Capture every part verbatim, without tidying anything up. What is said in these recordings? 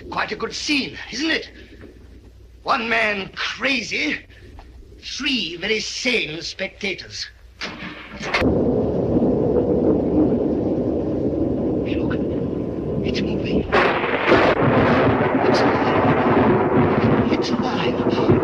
Quite a good scene, isn't it? One man crazy, three very sane spectators. Look, it's moving. It's alive. It's alive.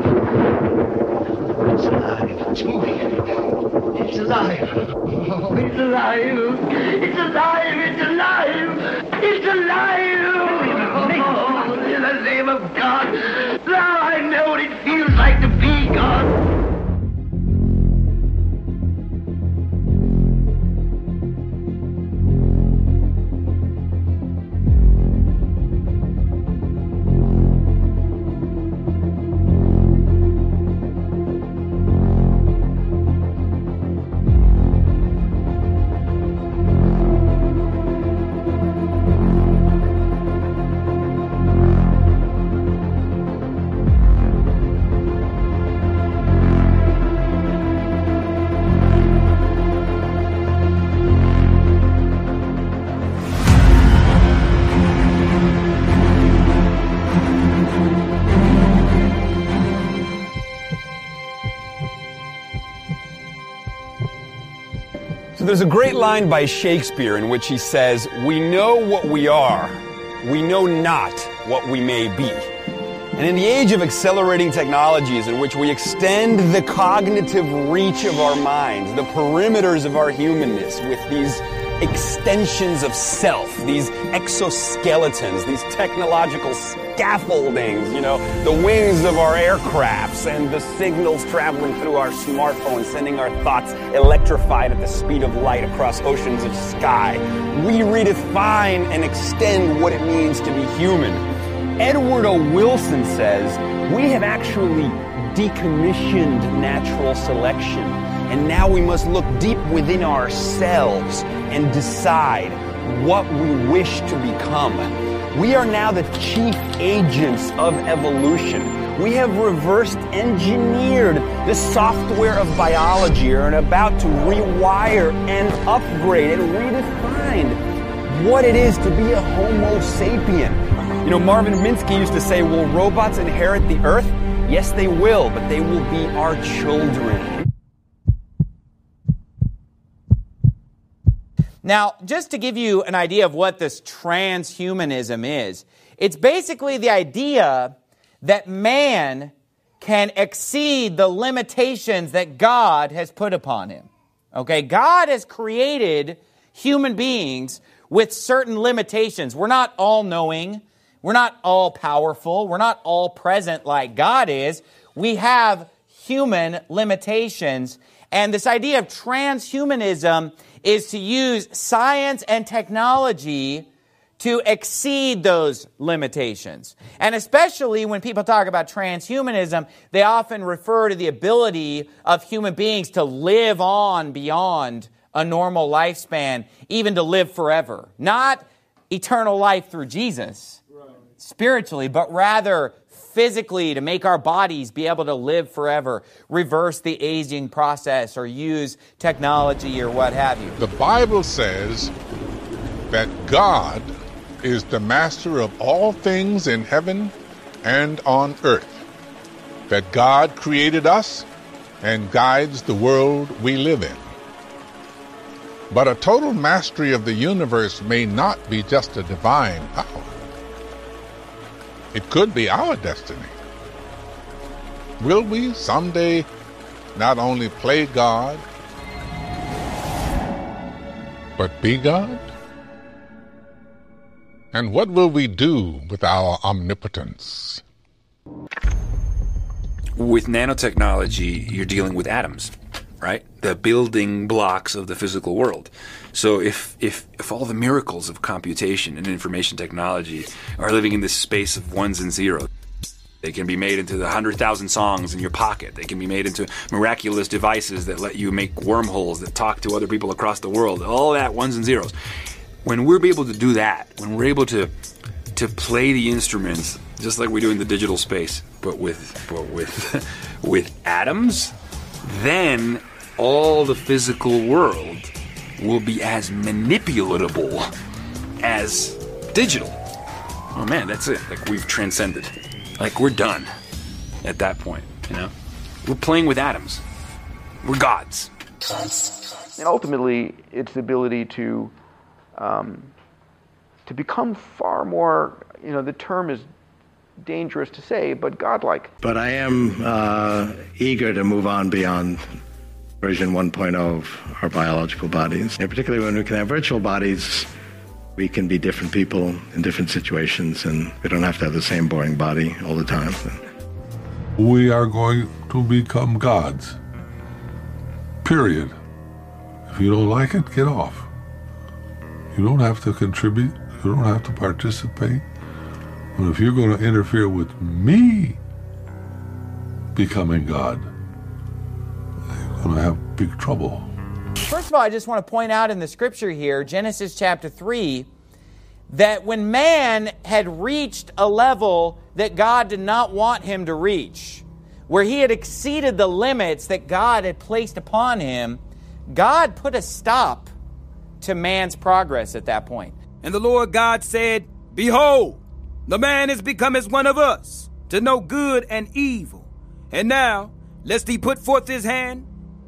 It's alive. It's moving. It's alive. Oh, it's alive. It's alive. It's alive. It's alive. Oh, in the name of God. Now I know what it feels like to be God. There's a great line by Shakespeare in which he says, "We know what we are, we know not what we may be." And in the age of accelerating technologies in which we extend the cognitive reach of our minds, the perimeters of our humanness with these extensions of self, these exoskeletons, these technological scaffoldings, you know, the wings of our aircrafts and the signals traveling through our smartphones, sending our thoughts electrified at the speed of light across oceans of sky. We redefine and extend what it means to be human. Edward O. Wilson says, we have actually decommissioned natural selection, and now we must look deep within ourselves and decide what we wish to become. We are now the chief agents of evolution. We have reversed engineered the software of biology and are about to rewire and upgrade and redefine what it is to be a Homo sapien. You know, Marvin Minsky used to say, will robots inherit the earth? Yes, they will, but they will be our children. Now, just to give you an idea of what this transhumanism is, it's basically the idea that man can exceed the limitations that God has put upon him. Okay, God has created human beings with certain limitations. We're not all-knowing. We're not all-powerful. We're not all-present like God is. We have human limitations. And this idea of transhumanism is to use science and technology to exceed those limitations. And especially when people talk about transhumanism, they often refer to the ability of human beings to live on beyond a normal lifespan, even to live forever. Not eternal life through Jesus, right, spiritually, but rather physically to make our bodies be able to live forever, reverse the aging process, or use technology or what have you. The Bible says that God is the master of all things in heaven and on earth, that God created us and guides the world we live in. But a total mastery of the universe may not be just a divine power. It could be our destiny. Will we someday not only play God, but be God? And what will we do with our omnipotence? With nanotechnology, you're dealing with atoms, right? The building blocks of the physical world. So if, if if all the miracles of computation and information technology are living in this space of ones and zeros, they can be made into the one hundred thousand songs in your pocket. They can be made into miraculous devices that let you make wormholes that talk to other people across the world. All that ones and zeros. When we're able to do that, when we're able to to play the instruments just like we do in the digital space, but with but with with atoms, then all the physical world will be as manipulatable as digital. oh man, that's it. Like we've transcended. Like we're done at that point, you know? We're playing with atoms. We're gods. And ultimately, it's the ability to um, to become far more, you know, the term is dangerous to say, but godlike. But I am uh, eager to move on beyond version one point oh of our biological bodies. And particularly when we can have virtual bodies, we can be different people in different situations, and we don't have to have the same boring body all the time. We are going to become gods. Period. If you don't like it, get off. You don't have to contribute. You don't have to participate. But if you're going to interfere with me becoming God, you're going to have big trouble. First of all, I just want to point out in the scripture here, Genesis chapter three, that when man had reached a level that God did not want him to reach, where he had exceeded the limits that God had placed upon him, God put a stop to man's progress at that point. And the Lord God said, Behold, the man is become as one of us, to know good and evil. And now, lest he put forth his hand,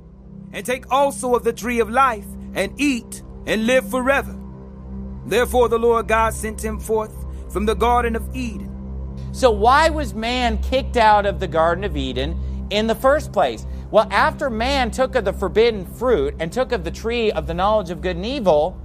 and take also of the tree of life, and eat, and live forever. Therefore the Lord God sent him forth from the Garden of Eden. So why was man kicked out of the Garden of Eden in the first place? Well, after man took of the forbidden fruit and took of the tree of the knowledge of good and evil,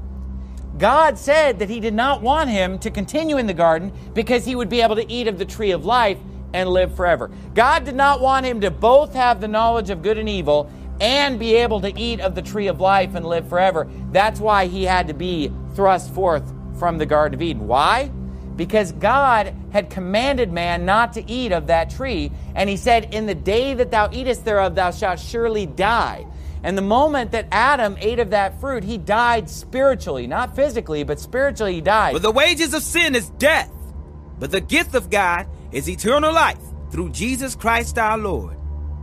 God said that he did not want him to continue in the garden because he would be able to eat of the tree of life and live forever. God did not want him to both have the knowledge of good and evil and be able to eat of the tree of life and live forever. That's why he had to be thrust forth from the Garden of Eden. Why? Because God had commanded man not to eat of that tree, and he said, in the day that thou eatest thereof, thou shalt surely die. And the moment that Adam ate of that fruit, he died spiritually, not physically, but spiritually he died. For the wages of sin is death, but the gift of God is eternal life through Jesus Christ our Lord.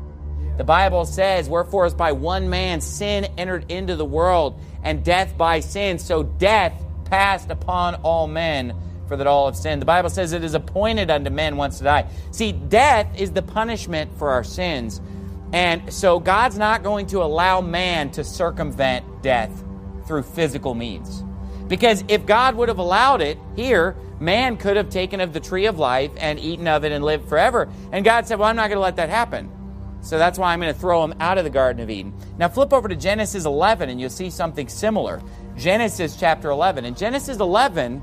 The Bible says, wherefore as by one man sin entered into the world, and death by sin, so death passed upon all men, for that all have sinned. The Bible says it is appointed unto men once to die. See, death is the punishment for our sins. And so God's not going to allow man to circumvent death through physical means. Because if God would have allowed it here, man could have taken of the tree of life and eaten of it and lived forever. And God said, well, I'm not going to let that happen. So that's why I'm going to throw him out of the Garden of Eden. Now flip over to Genesis eleven and you'll see something similar. Genesis chapter eleven. In Genesis eleven,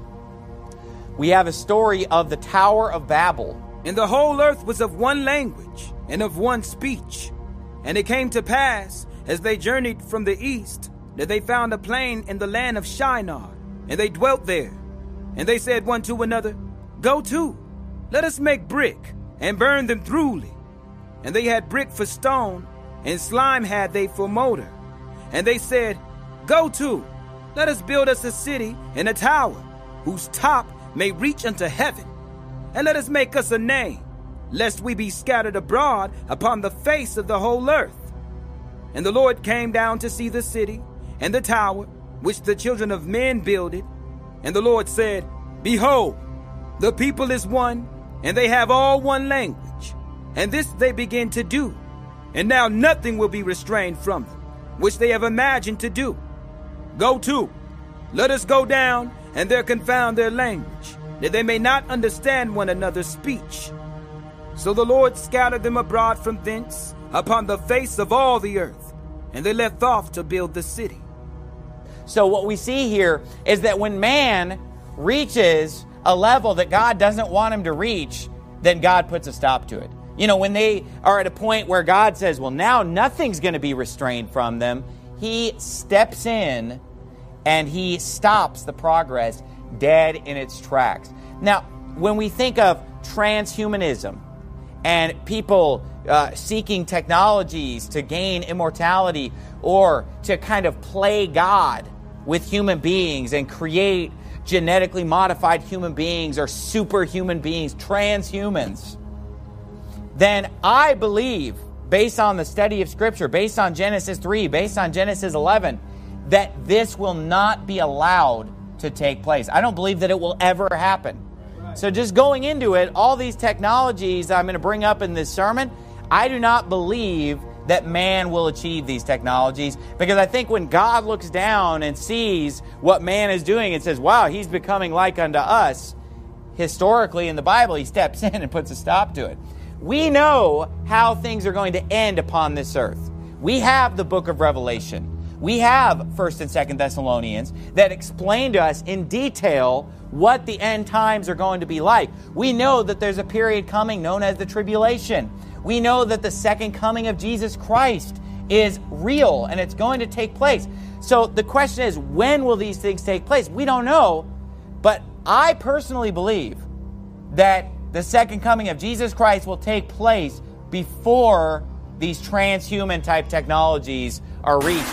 we have a story of the Tower of Babel. And the whole earth was of one language and of one speech. And it came to pass, as they journeyed from the east, that they found a plain in the land of Shinar, and they dwelt there. And they said one to another, Go to, let us make brick, and burn them thoroughly. And they had brick for stone, and slime had they for mortar. And they said, Go to, let us build us a city and a tower, whose top may reach unto heaven. And let us make us a name, lest we be scattered abroad upon the face of the whole earth. And the Lord came down to see the city and the tower, which the children of men builded. And the Lord said, Behold, the people is one, and they have all one language. And this they begin to do. And now nothing will be restrained from them, which they have imagined to do. Go to, let us go down, and there confound their language, that they may not understand one another's speech. So the Lord scattered them abroad from thence upon the face of all the earth, and they left off to build the city. So what we see here is that when man reaches a level that God doesn't want him to reach, then God puts a stop to it. You know, when they are at a point where God says, well, now nothing's going to be restrained from them, he steps in and he stops the progress dead in its tracks. Now, when we think of transhumanism and people uh, seeking technologies to gain immortality or to kind of play God with human beings and create genetically modified human beings or superhuman beings, transhumans, then I believe, based on the study of Scripture, based on Genesis three, based on Genesis eleven, that this will not be allowed to take place. I don't believe that it will ever happen. So just going into it, all these technologies I'm going to bring up in this sermon, I do not believe that man will achieve these technologies, because I think when God looks down and sees what man is doing and says, wow, he's becoming like unto us, historically in the Bible, he steps in and puts a stop to it. We know how things are going to end upon this earth. We have the book of Revelation. We have First and Second Thessalonians that explain to us in detail what the end times are going to be like. We know that there's a period coming known as the tribulation. We know that the second coming of Jesus Christ is real and it's going to take place. So the question is, when will these things take place? We don't know, but I personally believe that the second coming of Jesus Christ will take place before these transhuman type technologies are reached.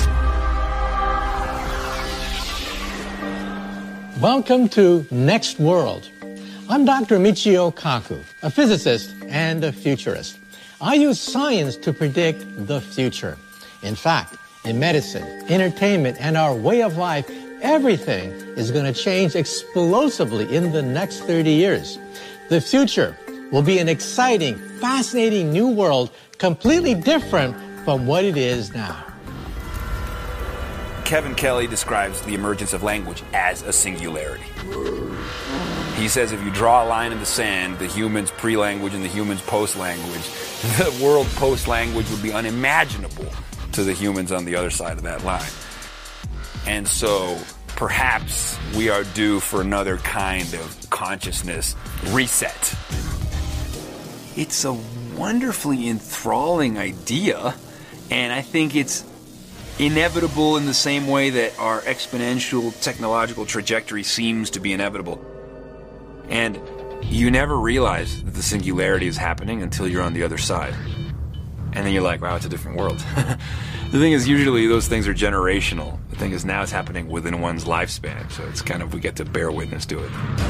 Welcome to Next World. I'm Doctor Michio Kaku, a physicist and a futurist. I use science to predict the future. In fact, in medicine, entertainment, and our way of life, everything is going to change explosively in the next thirty years. The future will be an exciting, fascinating new world, completely different from what it is now. Kevin Kelly describes the emergence of language as a singularity. He says if you draw a line in the sand, the humans pre-language and the humans post-language, the world post-language would be unimaginable to the humans on the other side of that line. And so perhaps we are due for another kind of consciousness reset. It's a wonderfully enthralling idea, and I think it's inevitable in the same way that our exponential technological trajectory seems to be inevitable. And you never realize that the singularity is happening until you're on the other side. And then you're like, wow, it's a different world. The thing is, usually those things are generational. The thing is, now it's happening within one's lifespan. So it's kind of, we get to bear witness to it.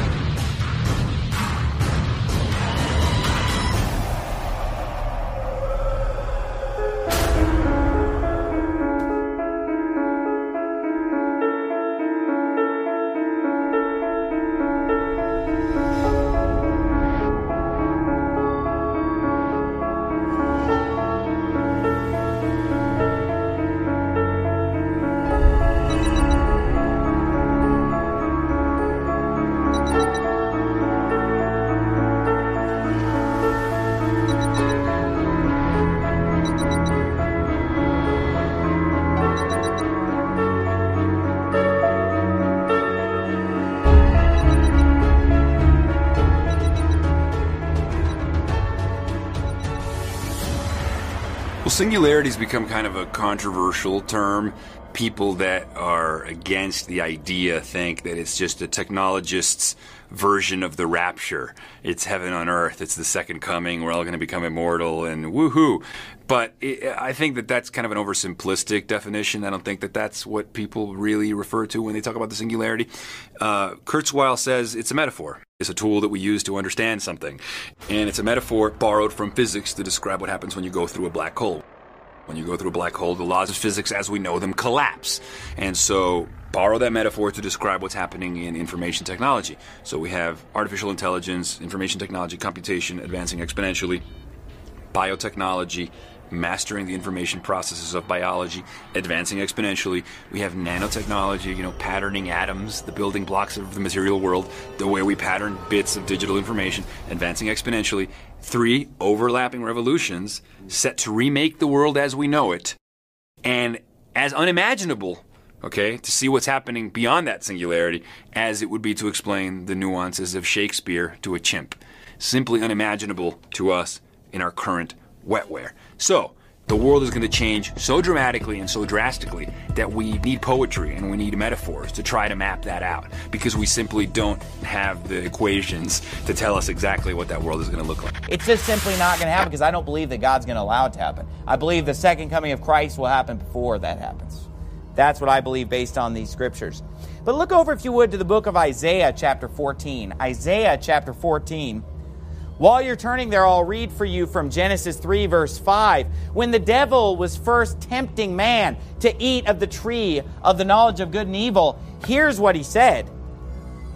Singularity's become kind of a controversial term. People that are against the idea think that it's just a technologist's version of the rapture. It's heaven on earth. It's the second coming. We're all going to become immortal and woohoo. But it, I think that that's kind of an oversimplistic definition. I don't think that that's what people really refer to when they talk about the singularity. Uh, Kurzweil says it's a metaphor. It's a tool that we use to understand something. And it's a metaphor borrowed from physics to describe what happens when you go through a black hole. When you go through a black hole, the laws of physics as we know them collapse. And so borrow that metaphor to describe what's happening in information technology. So we have artificial intelligence, information technology, computation advancing exponentially, biotechnology, mastering the information processes of biology, advancing exponentially. We have nanotechnology, you know, patterning atoms, the building blocks of the material world, the way we pattern bits of digital information, advancing exponentially. Three overlapping revolutions set to remake the world as we know it. And as unimaginable, okay, to see what's happening beyond that singularity as it would be to explain the nuances of Shakespeare to a chimp. Simply unimaginable to us in our current wetware. So, the world is going to change so dramatically and so drastically that we need poetry and we need metaphors to try to map that out, because we simply don't have the equations to tell us exactly what that world is going to look like. It's just simply not going to happen, because I don't believe that God's going to allow it to happen. I believe the second coming of Christ will happen before that happens. That's what I believe based on these scriptures. But look over, if you would, to the book of Isaiah chapter fourteen. Isaiah chapter fourteen. While you're turning there, I'll read for you from Genesis three, verse five. When the devil was first tempting man to eat of the tree of the knowledge of good and evil, here's what he said.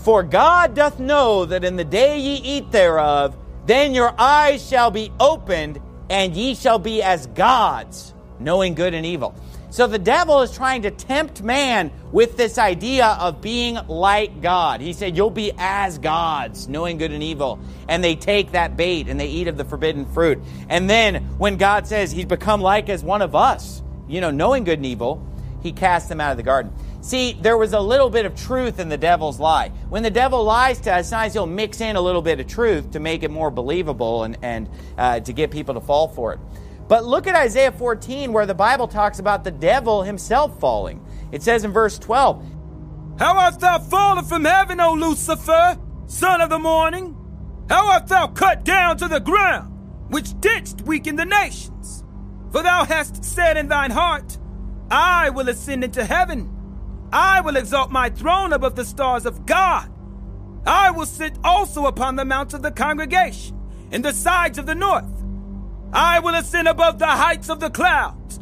For God doth know that in the day ye eat thereof, then your eyes shall be opened, and ye shall be as gods, knowing good and evil. So the devil is trying to tempt man with this idea of being like God. He said, you'll be as gods, knowing good and evil. And they take that bait and they eat of the forbidden fruit. And then when God says he's become like as one of us, you know, knowing good and evil, he casts them out of the garden. See, there was a little bit of truth in the devil's lie. When the devil lies to us, sometimes he'll mix in a little bit of truth to make it more believable and, and uh, to get people to fall for it. But look at Isaiah fourteen, where the Bible talks about the devil himself falling. It says in verse twelve, How art thou fallen from heaven, O Lucifer, son of the morning? How art thou cut down to the ground, which didst weaken the nations? For thou hast said in thine heart, I will ascend into heaven. I will exalt my throne above the stars of God. I will sit also upon the mounts of the congregation, in the sides of the north. I will ascend above the heights of the clouds.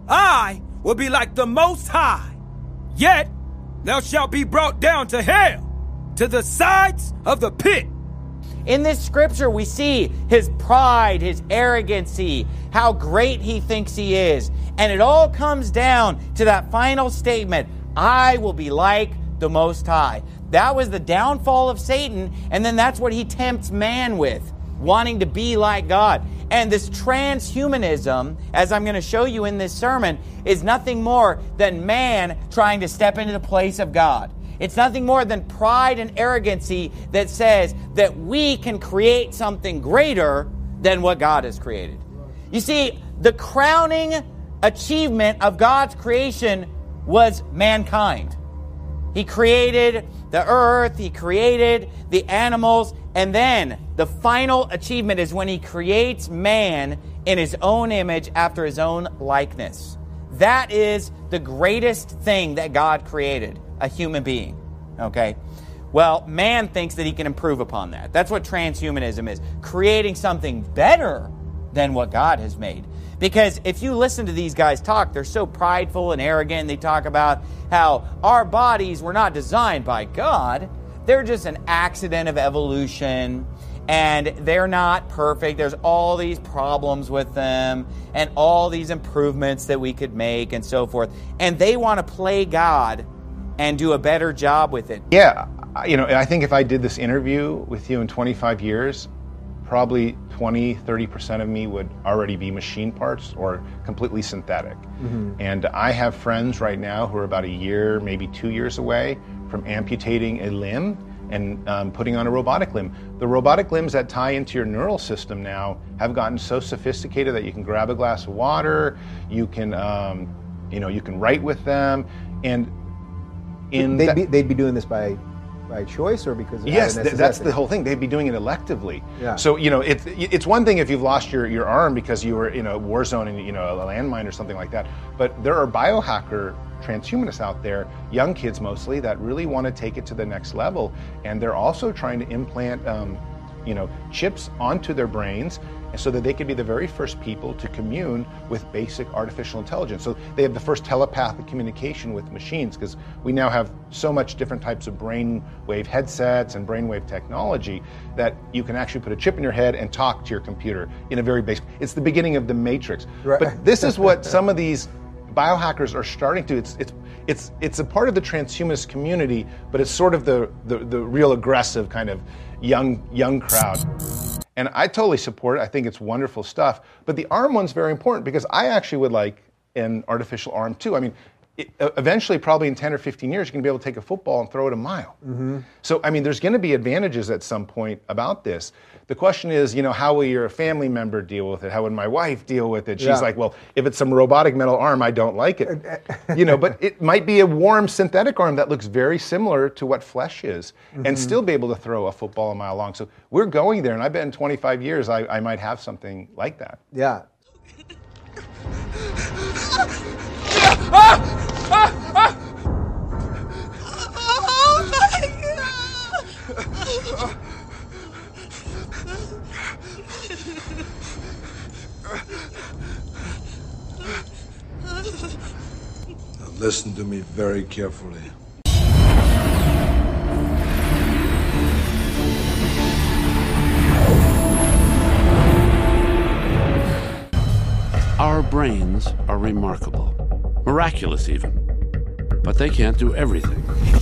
I will be like the Most High. Yet thou shalt be brought down to hell, to the sides of the pit. In this scripture, we see his pride, his arrogancy, how great he thinks he is. And it all comes down to that final statement, I will be like the Most High. That was the downfall of Satan, and then that's what he tempts man with, wanting to be like God. And this transhumanism, as I'm going to show you in this sermon, is nothing more than man trying to step into the place of God. It's nothing more than pride and arrogancy that says that we can create something greater than what God has created. You see, the crowning achievement of God's creation was mankind. He created the earth, he created the animals, and then the final achievement is when he creates man in his own image after his own likeness. That is the greatest thing that God created, a human being. Okay? Well, man thinks that he can improve upon that. That's what transhumanism is, creating something better than what God has made. Because if you listen to these guys talk, they're so prideful and arrogant. They talk about how our bodies were not designed by God. They're just an accident of evolution, and they're not perfect. There's all these problems with them and all these improvements that we could make and so forth. And they want to play God and do a better job with it. Yeah, you know, I think if I did this interview with you in twenty-five years, probably twenty, thirty percent of me would already be machine parts or completely synthetic. Mm-hmm. And I have friends right now who are about a year, maybe two years away from amputating a limb and um, putting on a robotic limb. The robotic limbs that tie into your neural system now have gotten so sophisticated that you can grab a glass of water, you can, um, you know, you can write with them, and in they'd that, be, they'd be doing this by by choice or because of yes, th- that's the whole thing. They'd be doing it electively. Yeah. So you know, it's it's one thing if you've lost your, your arm because you were in a war zone and you know a landmine or something like that. But there are biohacker transhumanists out there, young kids mostly, that really want to take it to the next level, and they're also trying to implant, um, you know, chips onto their brains, so that they could be the very first people to commune with basic artificial intelligence. So they have the first telepathic communication with machines, because we now have so much different types of brainwave headsets and brainwave technology that you can actually put a chip in your head and talk to your computer in a very basic. It's the beginning of the Matrix. Right. But this is what some of these biohackers are starting to. It's it's it's it's a part of the transhumanist community, but it's sort of the the, the real aggressive kind of young young crowd. And I totally support it. I think it's wonderful stuff. But the arm one's very important, because I actually would like an artificial arm too. I mean, it, eventually, probably in ten or fifteen years, you can be able to take a football and throw it a mile. Mm-hmm. So, I mean, there's going to be advantages at some point about this. The question is, you know, how will your family member deal with it? How would my wife deal with it? She's yeah. like, well, if it's some robotic metal arm, I don't like it. You know, but it might be a warm synthetic arm that looks very similar to what flesh is, mm-hmm. and still be able to throw a football a mile long. So we're going there, and I bet in twenty-five years, I, I might have something like that. Yeah. Now listen to me very carefully. brains are remarkable, miraculous even. But they can't do everything.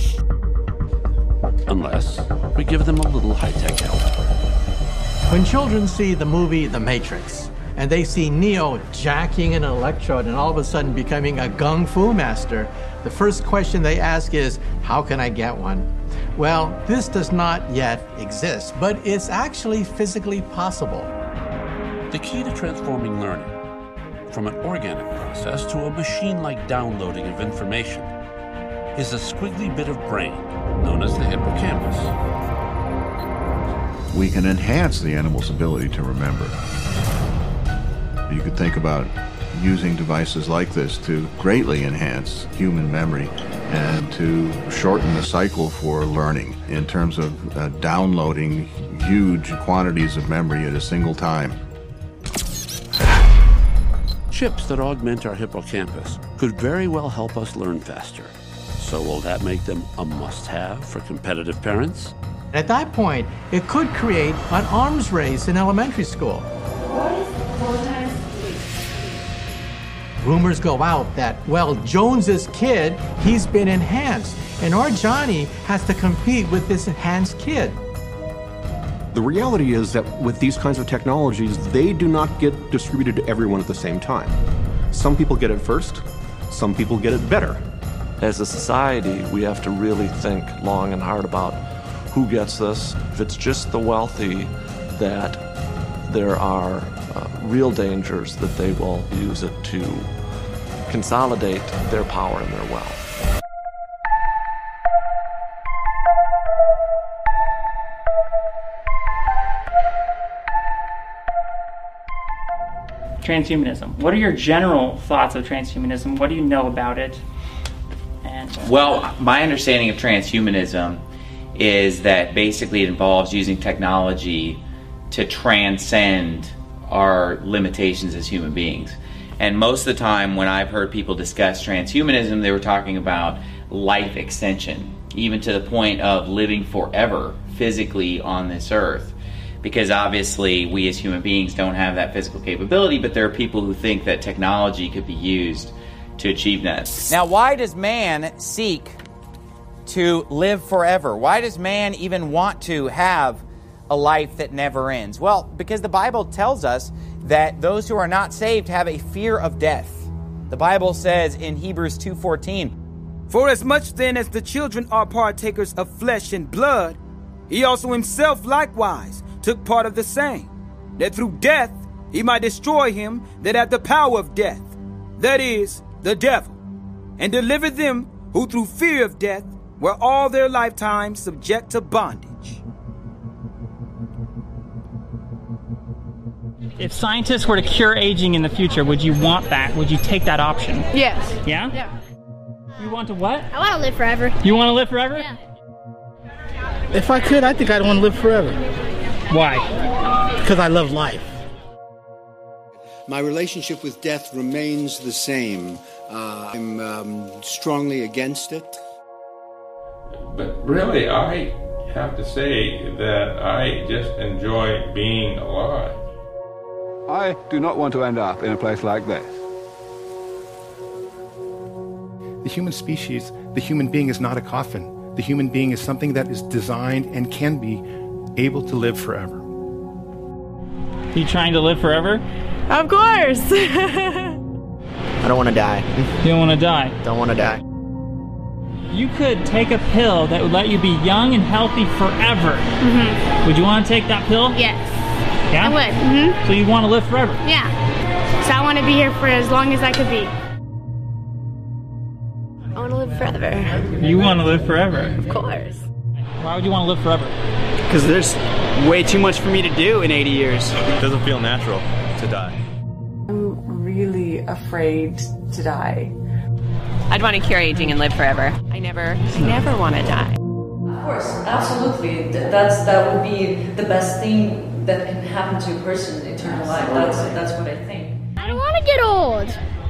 Unless we give them a little high-tech help. When children see the movie The Matrix, and they see Neo jacking an electrode and all of a sudden becoming a gung fu master, the first question they ask is, how can I get one? Well, this does not yet exist, but it's actually physically possible. The key to transforming learning from an organic process to a machine-like downloading of information is a squiggly bit of brain known as the hippocampus. We can enhance the animal's ability to remember. You could think about using devices like this to greatly enhance human memory and to shorten the cycle for learning in terms of uh, downloading huge quantities of memory at a single time. Chips that augment our hippocampus could very well help us learn faster. So will that make them a must-have for competitive parents? At that point, it could create an arms race in elementary school. What is four times three? Rumors go out that, well, Jones's kid, he's been enhanced, and our Johnny has to compete with this enhanced kid. The reality is that with these kinds of technologies, they do not get distributed to everyone at the same time. Some people get it first, some people get it better. As a society, we have to really think long and hard about who gets this. If it's just the wealthy, that there are uh, real dangers that they will use it to consolidate their power and their wealth. Transhumanism. What are your general thoughts of transhumanism? What do you know about it? And, uh, well, my understanding of transhumanism is that basically it involves using technology to transcend our limitations as human beings. And most of the time when I've heard people discuss transhumanism, they were talking about life extension, even to the point of living forever physically on this earth. Because obviously we as human beings don't have that physical capability, but there are people who think that technology could be used to achieve that. Now, why does man seek to live forever? Why does man even want to have a life that never ends? Well, because the Bible tells us that those who are not saved have a fear of death. The Bible says in Hebrews two fourteen, "For as much then as the children are partakers of flesh and blood, he also himself likewise took part of the same, that through death he might destroy him that had the power of death, that is, the devil, and deliver them who through fear of death were all their lifetime subject to bondage." If scientists were to cure aging in the future, would you want that? Would you take that option? Yes. Yeah? Yeah. You want to what? I want to live forever. You want to live forever? Yeah. If I could, I think I'd want to live forever. Why? Because I love life. My relationship with death remains the same. Uh, I'm um, strongly against it. But really, I have to say that I just enjoy being alive. I do not want to end up in a place like this. The human species, the human being is not a coffin. The human being is something that is designed and can be able to live forever. Are you trying to live forever? Of course. I don't want to die. You don't want to die? Don't want to die. You could take a pill that would let you be young and healthy forever. Mm-hmm. Would you want to take that pill? Yes. Yeah? I would. Mm-hmm. So you want to live forever? Yeah. So I want to be here for as long as I could be. I want to live forever. You want to live forever? Of course. Why would you want to live forever? Because there's way too much for me to do in eighty years. It doesn't feel natural to die. I'm really afraid to die. I'd want to cure aging and live forever. I never, never want to die. Of course, absolutely. That's that would be the best thing that can happen to a person in eternal life. That's that's what I think. I don't want to get old.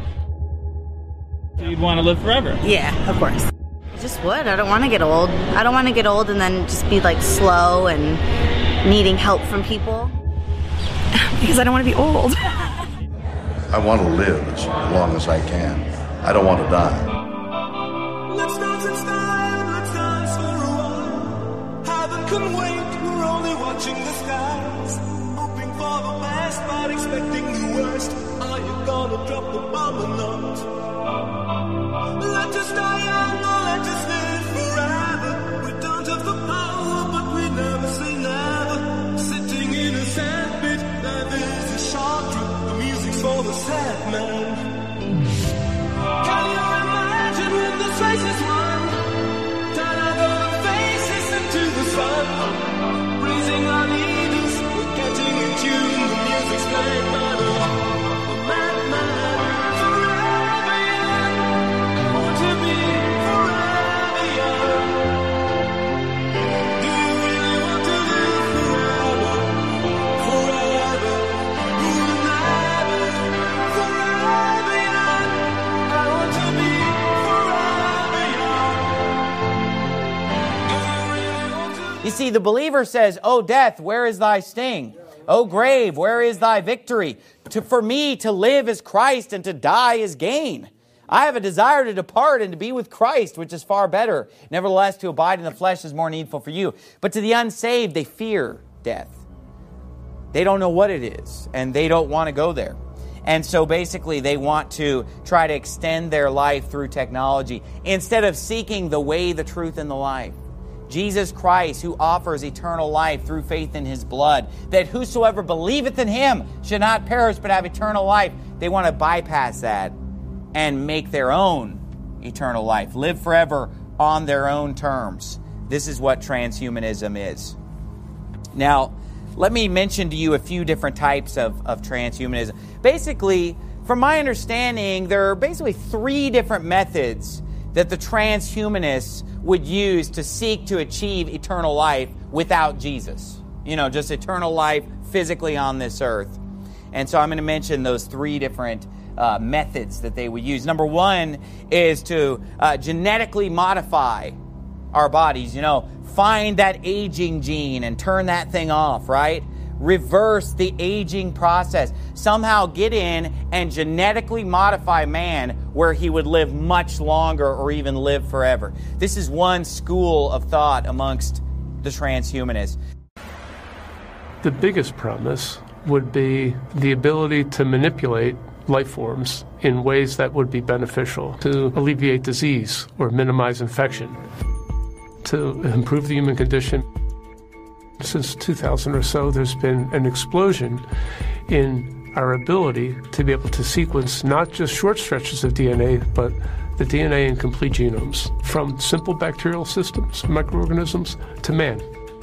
So you'd want to live forever? Yeah, of course. I just would. I don't want to get old. I don't want to get old and then just be like slow and needing help from people. Because I don't want to be old. I want to live as long as I can. I don't want to die. Let's dance in style, let's dance for a while. Heaven can wait, we're only watching the skies. Hoping for the best, but expecting the worst. Are you gonna drop the bomb or not? Let us die young or let us live forever. We don't have the power, but we never say never. Sitting in a sandpit, life is a short trip. The music's for the sad man. Can you imagine when the face is won? Turn out all the faces into the sun. Praising our leaders, we're getting in tune. The music's playing by the madman. Forever young, want to be forever young. Do you really want to live forever? Forever, will never. Forever young, I want to be forever young. You see, the believer says, "O death, where is thy sting? O grave, where is thy victory? To, for me to live is Christ, and to die is gain. I have a desire to depart and to be with Christ, which is far better. Nevertheless, to abide in the flesh is more needful for you." But to the unsaved, they fear death. They don't know what it is, and they don't want to go there. And so basically, they want to try to extend their life through technology instead of seeking the way, the truth, and the life. Jesus Christ, who offers eternal life through faith in His blood, that whosoever believeth in Him should not perish but have eternal life. They want to bypass that and make their own eternal life, live forever on their own terms. This is what transhumanism is. Now, let me mention to you a few different types of, of transhumanism. Basically, from my understanding, there are basically three different methods that the transhumanists would use to seek to achieve eternal life without Jesus. You know, just eternal life physically on this earth. And so I'm going to mention those three different uh, methods that they would use. Number one is to uh, genetically modify our bodies. You know, find that aging gene and turn that thing off, right? Reverse the aging process. Somehow get in and genetically modify man where he would live much longer or even live forever. This is one school of thought amongst the transhumanists. The biggest promise would be the ability to manipulate life forms in ways that would be beneficial to alleviate disease or minimize infection, to improve the human condition. Since two thousand or so, there's been an explosion in our ability to be able to sequence not just short stretches of D N A, but the D N A in complete genomes, from simple bacterial systems, microorganisms, to man.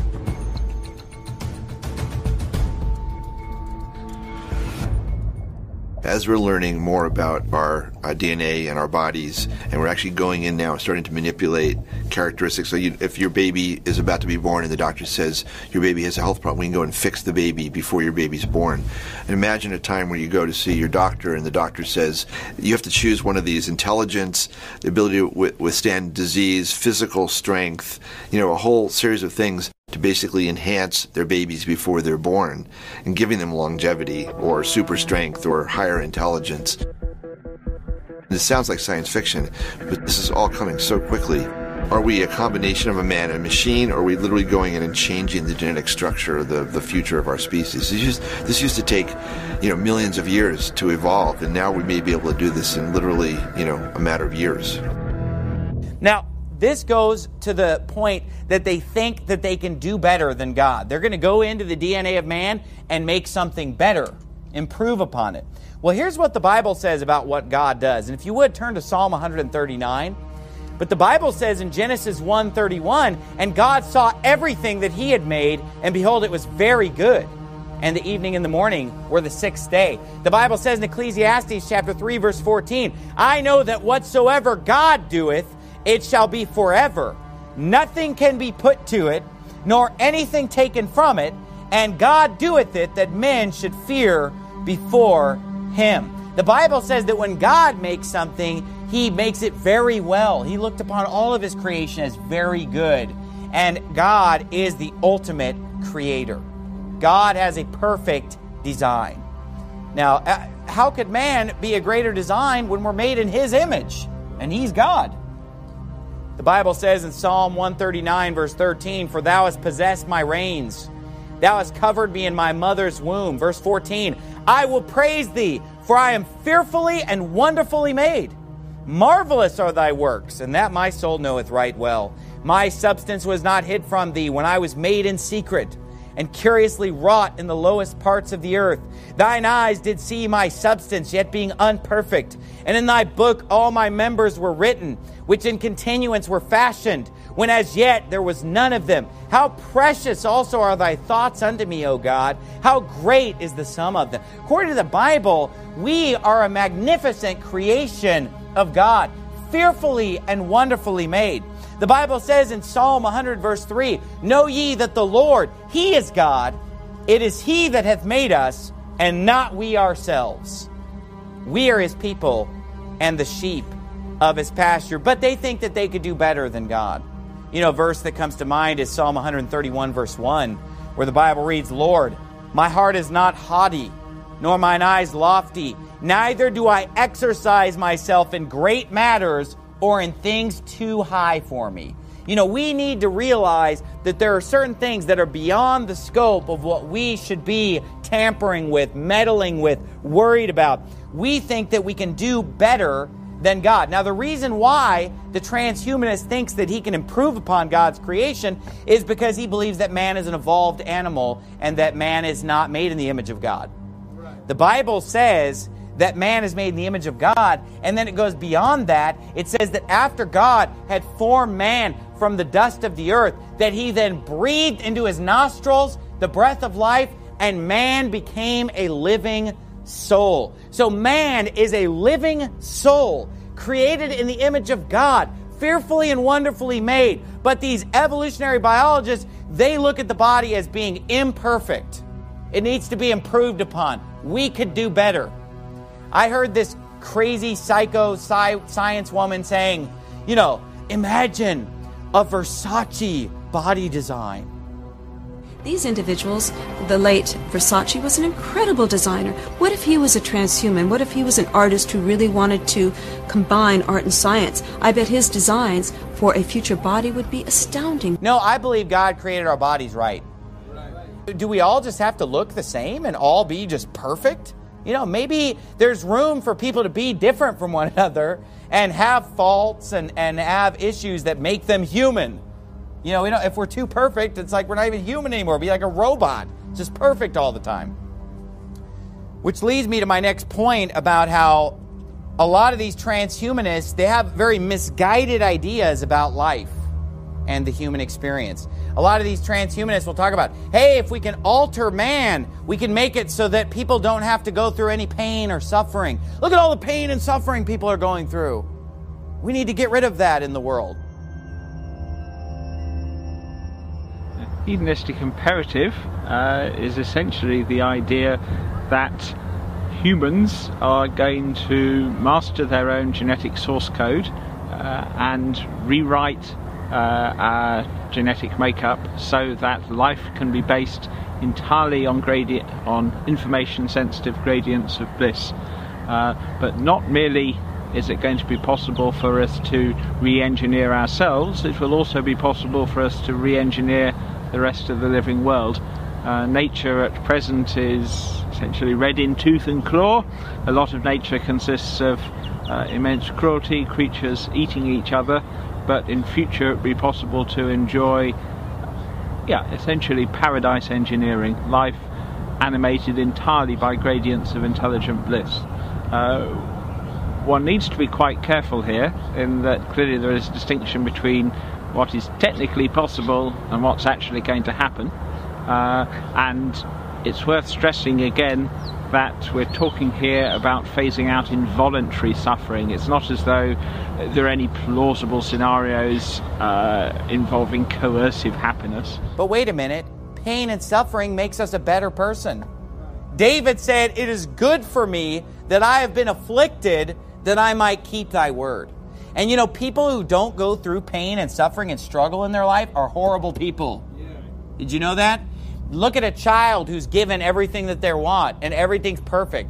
As we're learning more about our uh, D N A and our bodies, and we're actually going in now and starting to manipulate characteristics. So you, if your baby is about to be born and the doctor says your baby has a health problem, we can go and fix the baby before your baby's born. And imagine a time where you go to see your doctor and the doctor says you have to choose one of these: intelligence, the ability to w- withstand disease, physical strength, you know, a whole series of things to basically enhance their babies before they're born, and giving them longevity or super strength or higher intelligence. This sounds like science fiction, but this is all coming so quickly. Are we a combination of a man and a machine, or are we literally going in and changing the genetic structure of the, the future of our species? This used, this used to take, you know, millions of years to evolve, and now we may be able to do this in literally, you know, a matter of years. Now, this goes to the point that they think that they can do better than God. They're going to go into the D N A of man and make something better, improve upon it. Well, here's what the Bible says about what God does. And if you would, turn to Psalm one thirty-nine. But the Bible says in Genesis one thirty-one, "And God saw everything that He had made, and behold, it was very good. And the evening and the morning were the sixth day." The Bible says in Ecclesiastes chapter three, verse fourteen, "I know that whatsoever God doeth, it shall be forever. Nothing can be put to it, nor anything taken from it. And God doeth it, that men should fear before Him." The Bible says that when God makes something, He makes it very well. He looked upon all of His creation as very good. And God is the ultimate creator. God has a perfect design. Now, uh, how could man be a greater design when we're made in His image? And He's God. The Bible says in Psalm one thirty-nine, verse thirteen, "For Thou hast possessed my reins. Thou hast covered me in my mother's womb." Verse fourteen, "I will praise Thee, for I am fearfully and wonderfully made. Marvelous are Thy works, and that my soul knoweth right well. My substance was not hid from Thee when I was made in secret, and curiously wrought in the lowest parts of the earth. Thine eyes did see my substance, yet being unperfect. And in Thy book all my members were written, which in continuance were fashioned, when as yet there was none of them. How precious also are Thy thoughts unto me, O God! How great is the sum of them." According to the Bible, we are a magnificent creation of God, fearfully and wonderfully made. The Bible says in Psalm one hundred, verse three, "Know ye that the Lord, He is God. It is He that hath made us, and not we ourselves. We are His people and the sheep of His pasture." But they think that they could do better than God. You know, a verse that comes to mind is Psalm one hundred thirty-one, verse one, where the Bible reads, "Lord, my heart is not haughty, nor mine eyes lofty. Neither do I exercise myself in great matters or in things too high for me." You know, we need to realize that there are certain things that are beyond the scope of what we should be tampering with, meddling with, worried about. We think that we can do better than God. Now, the reason why the transhumanist thinks that he can improve upon God's creation is because he believes that man is an evolved animal and that man is not made in the image of God. The Bible says that man is made in the image of God, and then it goes beyond that. It says that after God had formed man from the dust of the earth, that He then breathed into his nostrils the breath of life, and man became a living soul. So man is a living soul, created in the image of God, fearfully and wonderfully made. But these evolutionary biologists, they look at the body as being imperfect. It needs to be improved upon. We could do better. I heard this crazy psycho sci- science woman saying, you know, imagine a Versace body design. These individuals, the late Versace was an incredible designer. What if he was a transhuman? What if he was an artist who really wanted to combine art and science? I bet his designs for a future body would be astounding. No, I believe God created our bodies right. Do we all just have to look the same and all be just perfect? You know, maybe there's room for people to be different from one another and have faults and, and have issues that make them human. You know, we don't, if we're too perfect, it's like we're not even human anymore. Be like a robot, just perfect all the time. Which leads me to my next point about how a lot of these transhumanists, they have very misguided ideas about life and the human experience. A lot of these transhumanists will talk about, hey, if we can alter man, we can make it so that people don't have to go through any pain or suffering. Look at all the pain and suffering people are going through. We need to get rid of that in the world. Hedonistic imperative uh, is essentially the idea that humans are going to master their own genetic source code uh, and rewrite uh, our genetic makeup so that life can be based entirely on gradient, on information-sensitive gradients of bliss. Uh, but not merely is it going to be possible for us to re-engineer ourselves, it will also be possible for us to re-engineer the rest of the living world. Uh, nature at present is essentially red in tooth and claw. A lot of nature consists of uh, immense cruelty, creatures eating each other, but in future it will be possible to enjoy, yeah, essentially paradise engineering, life animated entirely by gradients of intelligent bliss. Uh, one needs to be quite careful here in that clearly there is a distinction between what is technically possible and what's actually going to happen. Uh, and it's worth stressing again that we're talking here about phasing out involuntary suffering. It's not as though there are any plausible scenarios uh, involving coercive happiness. But wait a minute, pain and suffering makes us a better person. David said, "It is good for me that I have been afflicted, that I might keep thy word." And you know, people who don't go through pain and suffering and struggle in their life are horrible people. Yeah. Did you know that? Look at a child who's given everything that they want and everything's perfect.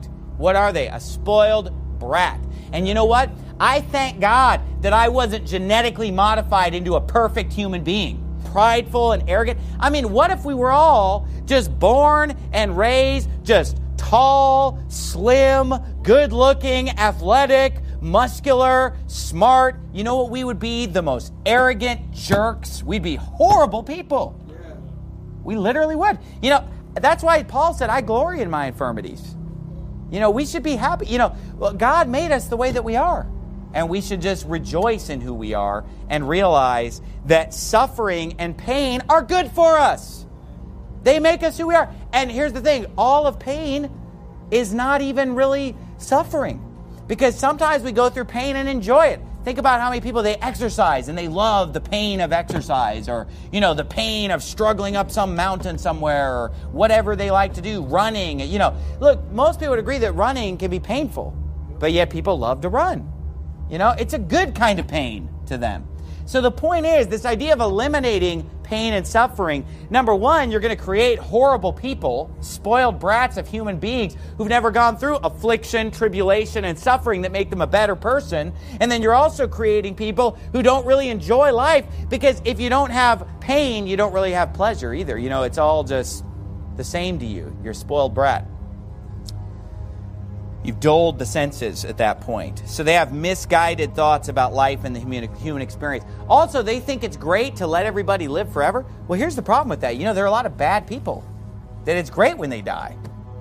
What are they? A spoiled brat. And you know what? I thank God that I wasn't genetically modified into a perfect human being. Prideful and arrogant. I mean, what if we were all just born and raised just tall, slim, good-looking, athletic, muscular, smart? You know what we would be? The most arrogant jerks. We'd be horrible people. Yeah. We literally would. You know, that's why Paul said, I glory in my infirmities. You know, we should be happy. You know, well, God made us the way that we are. And we should just rejoice in who we are and realize that suffering and pain are good for us. They make us who we are. And here's the thing, all of pain is not even really suffering. Because sometimes we go through pain and enjoy it. Think about how many people they exercise and they love the pain of exercise, or, you know, the pain of struggling up some mountain somewhere, or whatever they like to do, running. You know, look, most people would agree that running can be painful, but yet people love to run. You know, it's a good kind of pain to them. So the point is, this idea of eliminating pain and suffering, number one, you're going to create horrible people, spoiled brats of human beings who've never gone through affliction, tribulation, and suffering that make them a better person. And then you're also creating people who don't really enjoy life, because if you don't have pain, you don't really have pleasure either. You know, it's all just the same to you. You're a spoiled brat. You've dulled the senses at that point. So they have misguided thoughts about life and the human experience. Also, they think it's great to let everybody live forever. Well, here's the problem with that. You know, there are a lot of bad people that it's great when they die.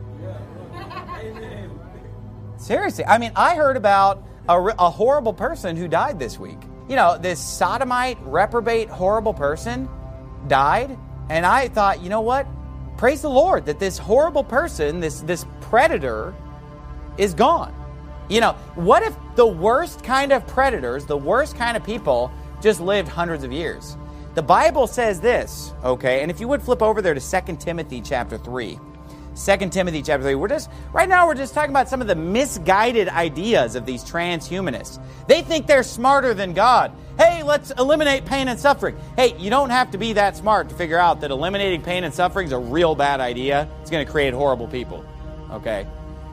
Seriously. I mean, I heard about a, a horrible person who died this week. You know, this sodomite, reprobate, horrible person died. And I thought, you know what? Praise the Lord that this horrible person, this, this predator, is gone. You know, what if the worst kind of predators, the worst kind of people, just lived hundreds of years? The Bible says this, okay, and if you would flip over there to Second Timothy chapter three. Second Timothy chapter three. We're just, right now we're just talking about some of the misguided ideas of these transhumanists. They think they're smarter than God. Hey, let's eliminate pain and suffering. Hey, you don't have to be that smart to figure out that eliminating pain and suffering is a real bad idea. It's going to create horrible people, okay?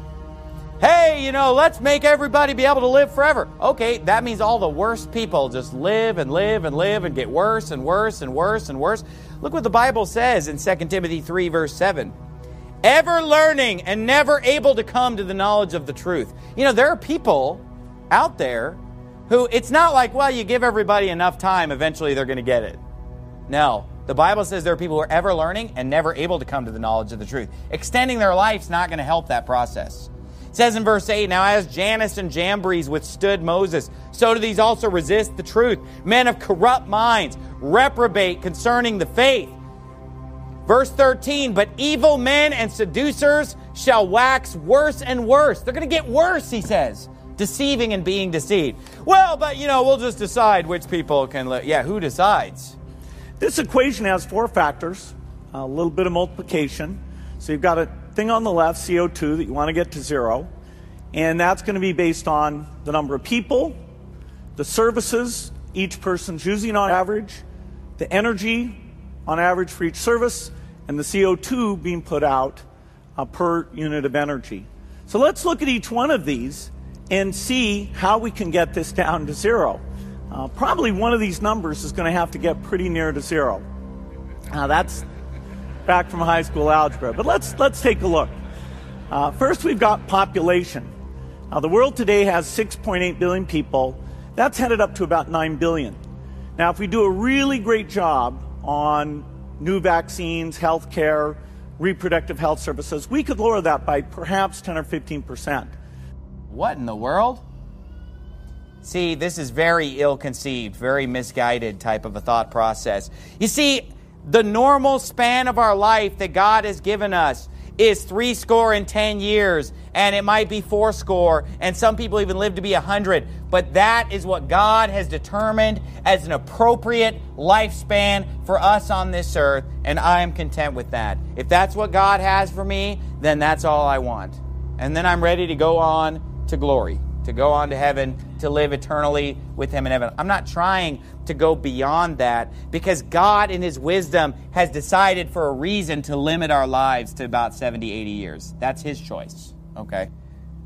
Hey, you know, let's make everybody be able to live forever. Okay, that means all the worst people just live and live and live and get worse and worse and worse and worse. Look what the Bible says in Second Timothy three, verse seven. Ever learning and never able to come to the knowledge of the truth. You know, there are people out there who, it's not like, well, you give everybody enough time, eventually they're going to get it. No. The Bible says there are people who are ever learning and never able to come to the knowledge of the truth. Extending their life's not going to help that process. It says in verse eight, now as Jannes and Jambres withstood Moses, so do these also resist the truth. Men of corrupt minds, reprobate concerning the faith. Verse thirteen, but evil men and seducers shall wax worse and worse. They're going to get worse, he says, deceiving and being deceived. Well, but, you know, we'll just decide which people can live. Yeah, who decides? This equation has four factors, a little bit of multiplication. So you've got a thing on the left, C O two, that you want to get to zero. And that's going to be based on the number of people, the services each person's using on average, the energy on average for each service, and the C O two being put out uh, per unit of energy. So let's look at each one of these and see how we can get this down to zero. Uh, probably one of these numbers is going to have to get pretty near to zero. Now that's back from high school algebra, but let's let's take a look. Uh, first, we've got population. Now, the world today has six point eight billion people. That's headed up to about nine billion. Now, if we do a really great job on new vaccines, healthcare, reproductive health services, we could lower that by perhaps ten or fifteen percent. What in the world? See, this is very ill-conceived, very misguided type of a thought process. You see, the normal span of our life that God has given us is three score and ten years, and it might be four score, and some people even live to be a hundred. But that is what God has determined as an appropriate lifespan for us on this earth, and I am content with that. If that's what God has for me, then that's all I want. And then I'm ready to go on to glory, to go on to heaven, to live eternally with Him in heaven. I'm not trying to go beyond that, because God in His wisdom has decided for a reason to limit our lives to about seventy, eighty years. That's His choice, okay?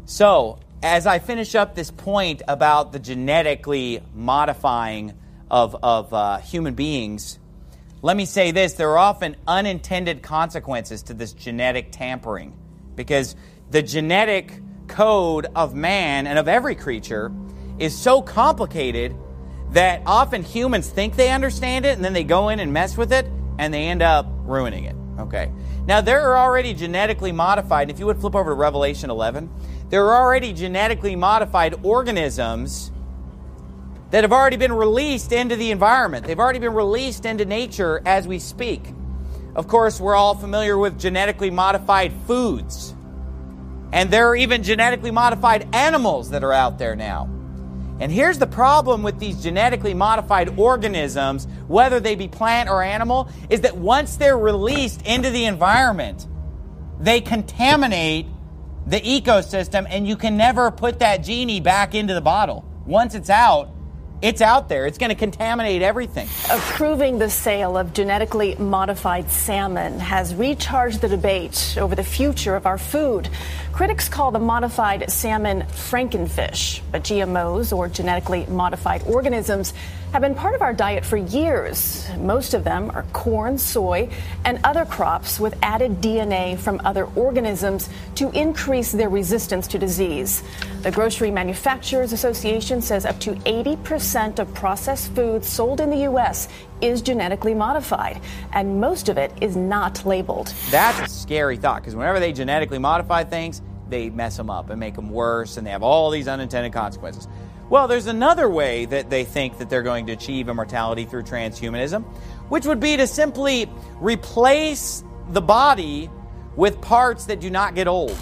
So, as I finish up this point about the genetically modifying of, of uh, human beings, let me say this. There are often unintended consequences to this genetic tampering, because the genetic code of man and of every creature is so complicated that often humans think they understand it, and then they go in and mess with it, and they end up ruining it. Okay. Now, there are already genetically modified, if you would flip over to Revelation eleven, there are already genetically modified organisms that have already been released into the environment. They've already been released into nature as we speak. Of course, we're all familiar with genetically modified foods. And there are even genetically modified animals that are out there now. And here's the problem with these genetically modified organisms, whether they be plant or animal, is that once they're released into the environment, they contaminate the ecosystem, and you can never put that genie back into the bottle. Once it's out, it's out there. It's going to contaminate everything. Approving the sale of genetically modified salmon has recharged the debate over the future of our food. Critics call the modified salmon Frankenfish, but G M Os, or genetically modified organisms, have been part of our diet for years. Most of them are corn, soy, and other crops with added D N A from other organisms to increase their resistance to disease. The Grocery Manufacturers Association says up to eighty percent of processed food sold in the U S is genetically modified, and most of it is not labeled. That's a scary thought, because whenever they genetically modify things, they mess them up and make them worse, and they have all these unintended consequences. Well, there's another way that they think that they're going to achieve immortality through transhumanism, which would be to simply replace the body with parts that do not get old.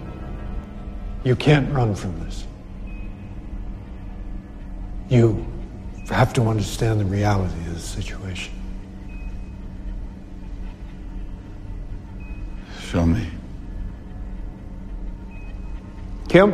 You can't run from this. You have to understand the reality of the situation. Show me. Kim?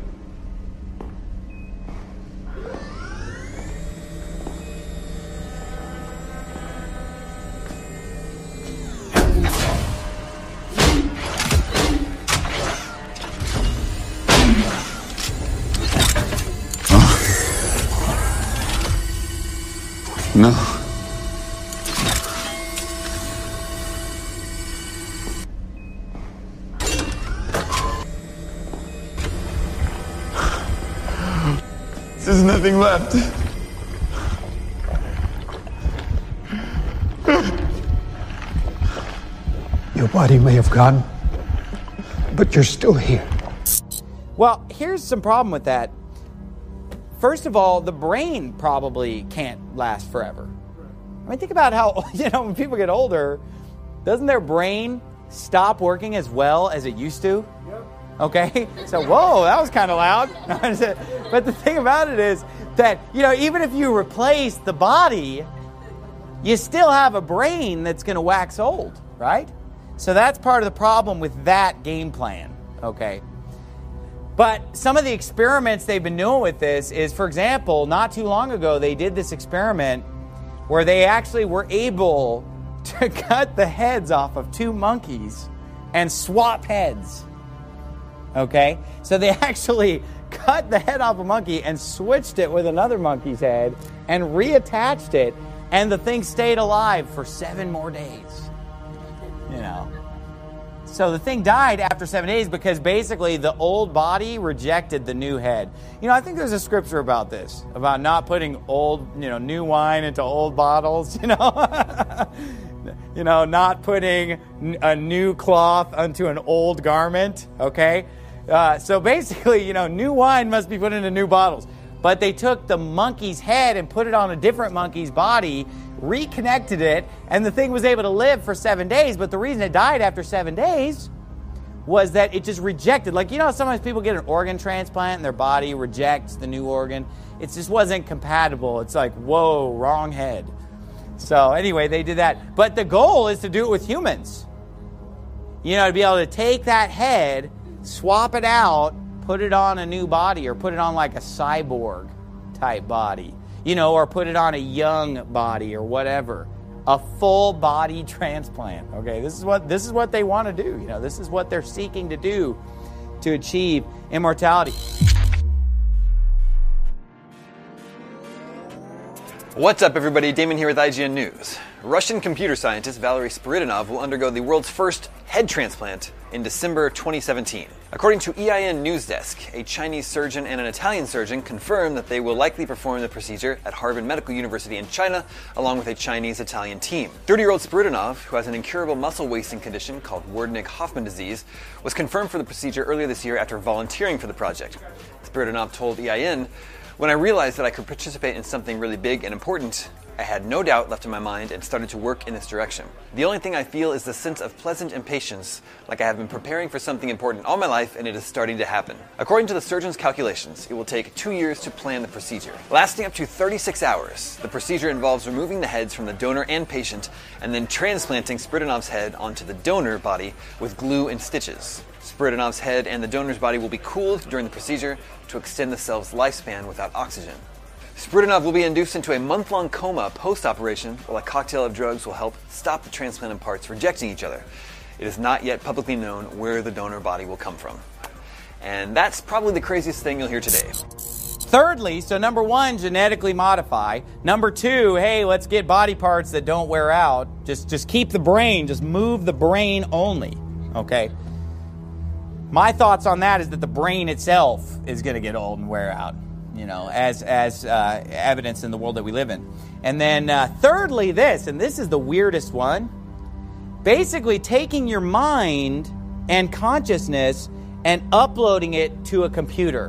No. There's nothing left. Your body may have gone, but you're still here. Well, here's some problem with that. First of all, the brain probably can't last forever. I mean, think about how, you know, when people get older, doesn't their brain stop working as well as it used to? Yep. Okay? So, whoa, that was kind of loud. But the thing about it is that, you know, even if you replace the body, you still have a brain that's going to wax old, right? So that's part of the problem with that game plan, okay? But some of the experiments they've been doing with this is, for example, not too long ago, they did this experiment where they actually were able to cut the heads off of two monkeys and swap heads. Okay? So they actually cut the head off a monkey and switched it with another monkey's head and reattached it, and the thing stayed alive for seven more days. You know. So the thing died after seven days because basically the old body rejected the new head. You know, I think there's a scripture about this, about not putting old, you know, new wine into old bottles, you know. You know, not putting a new cloth onto an old garment, okay? Uh, so basically, you know, new wine must be put into new bottles. But they took the monkey's head and put it on a different monkey's body, reconnected it, and the thing was able to live for seven days. But the reason it died after seven days was that it just rejected. Like, you know, sometimes people get an organ transplant and their body rejects the new organ. It just wasn't compatible. It's like, whoa, wrong head. So anyway, they did that. But the goal is to do it with humans. You know, to be able to take that head, swap it out, put it on a new body, or put it on like a cyborg type body. You know, or put it on a young body or whatever. A full body transplant. Okay, this is what this is what they want to do. You know, this is what they're seeking to do to achieve immortality. What's up, everybody? Damon here with I G N News. Russian computer scientist Valery Spiridonov will undergo the world's first head transplant in December twenty seventeen. According to E I N News Desk, a Chinese surgeon and an Italian surgeon confirmed that they will likely perform the procedure at Harvard Medical University in China, along with a Chinese-Italian team. thirty-year-old Spiridonov, who has an incurable muscle wasting condition called Werdnig-Hoffman disease, was confirmed for the procedure earlier this year after volunteering for the project. Spiridonov told E I N, "When I realized that I could participate in something really big and important, I had no doubt left in my mind and started to work in this direction. The only thing I feel is the sense of pleasant impatience, like I have been preparing for something important all my life and it is starting to happen." According to the surgeon's calculations, it will take two years to plan the procedure, lasting up to thirty-six hours. The procedure involves removing the heads from the donor and patient and then transplanting Spiridonov's head onto the donor body with glue and stitches. Spiridonov's head and the donor's body will be cooled during the procedure to extend the cell's lifespan without oxygen. Spiridonov will be induced into a month-long coma post-operation, while a cocktail of drugs will help stop the transplanted parts rejecting each other. It is not yet publicly known where the donor body will come from. And that's probably the craziest thing you'll hear today. Thirdly, so number one, genetically modify. Number two, hey, let's get body parts that don't wear out. Just, just keep the brain, just move the brain only, okay? My thoughts on that is that the brain itself is going to get old and wear out, you know, as as uh, evidence in the world that we live in. And then uh, thirdly, this, and this is the weirdest one, basically taking your mind and consciousness and uploading it to a computer.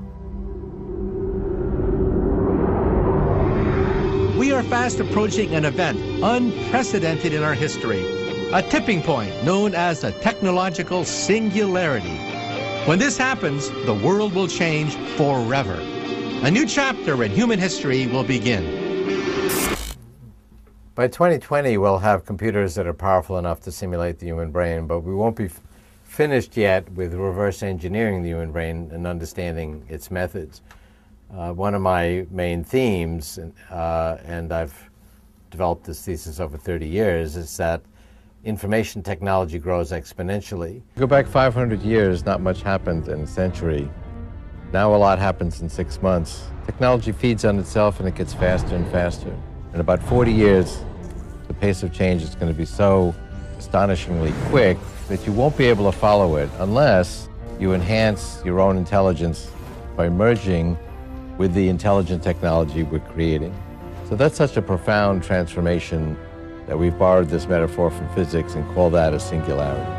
We are fast approaching an event unprecedented in our history, a tipping point known as a technological singularity. When this happens, the world will change forever. A new chapter in human history will begin. By twenty twenty, we'll have computers that are powerful enough to simulate the human brain, but we won't be f- finished yet with reverse engineering the human brain and understanding its methods. Uh, one of my main themes, uh, and I've developed this thesis over thirty years, is that information technology grows exponentially. Go back five hundred years, not much happened in a century. Now a lot happens in six months. Technology feeds on itself and it gets faster and faster. In about forty years, the pace of change is going to be so astonishingly quick that you won't be able to follow it unless you enhance your own intelligence by merging with the intelligent technology we're creating. So that's such a profound transformation that we've borrowed this metaphor from physics and call that a singularity.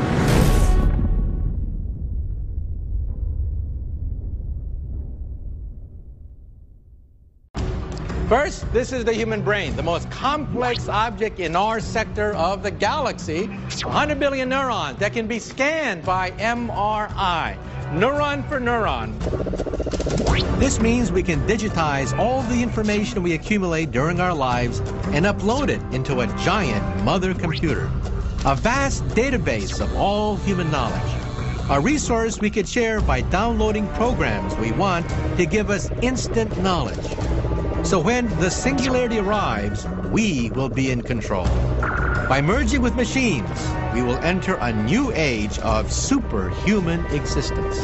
First, this is the human brain, the most complex object in our sector of the galaxy. one hundred billion neurons that can be scanned by M R I, neuron for neuron. This means we can digitize all the information we accumulate during our lives and upload it into a giant mother computer, a vast database of all human knowledge, a resource we could share by downloading programs we want to give us instant knowledge. So when the singularity arrives, we will be in control. By merging with machines, we will enter a new age of superhuman existence.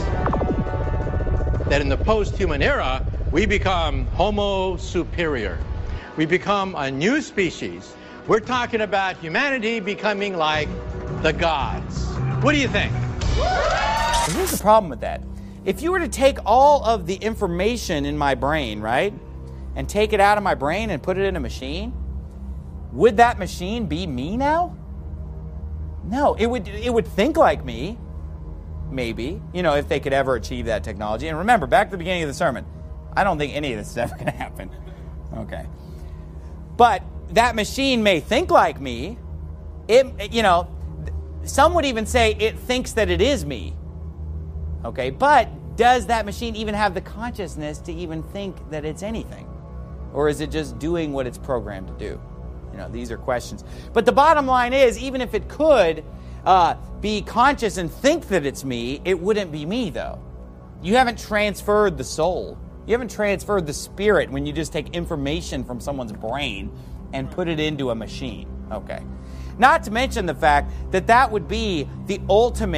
That in the post-human era, we become Homo superior. We become a new species. We're talking about humanity becoming like the gods. What do you think? Here's the problem with that. If you were to take all of the information in my brain, right, and take it out of my brain and put it in a machine, would that machine be me now? No, it would it would think like me, maybe, you know, if they could ever achieve that technology. And remember, back to the beginning of the sermon, I don't think any of this is ever going to happen. Okay. But that machine may think like me. It, you know, some would even say it thinks that it is me. Okay, but does that machine even have the consciousness to even think that it's anything? Or is it just doing what it's programmed to do? You know, these are questions. But the bottom line is, even if it could uh, be conscious and think that it's me, it wouldn't be me, though. You haven't transferred the soul. You haven't transferred the spirit when you just take information from someone's brain and put it into a machine. Okay. Not to mention the fact that that would be the ultimate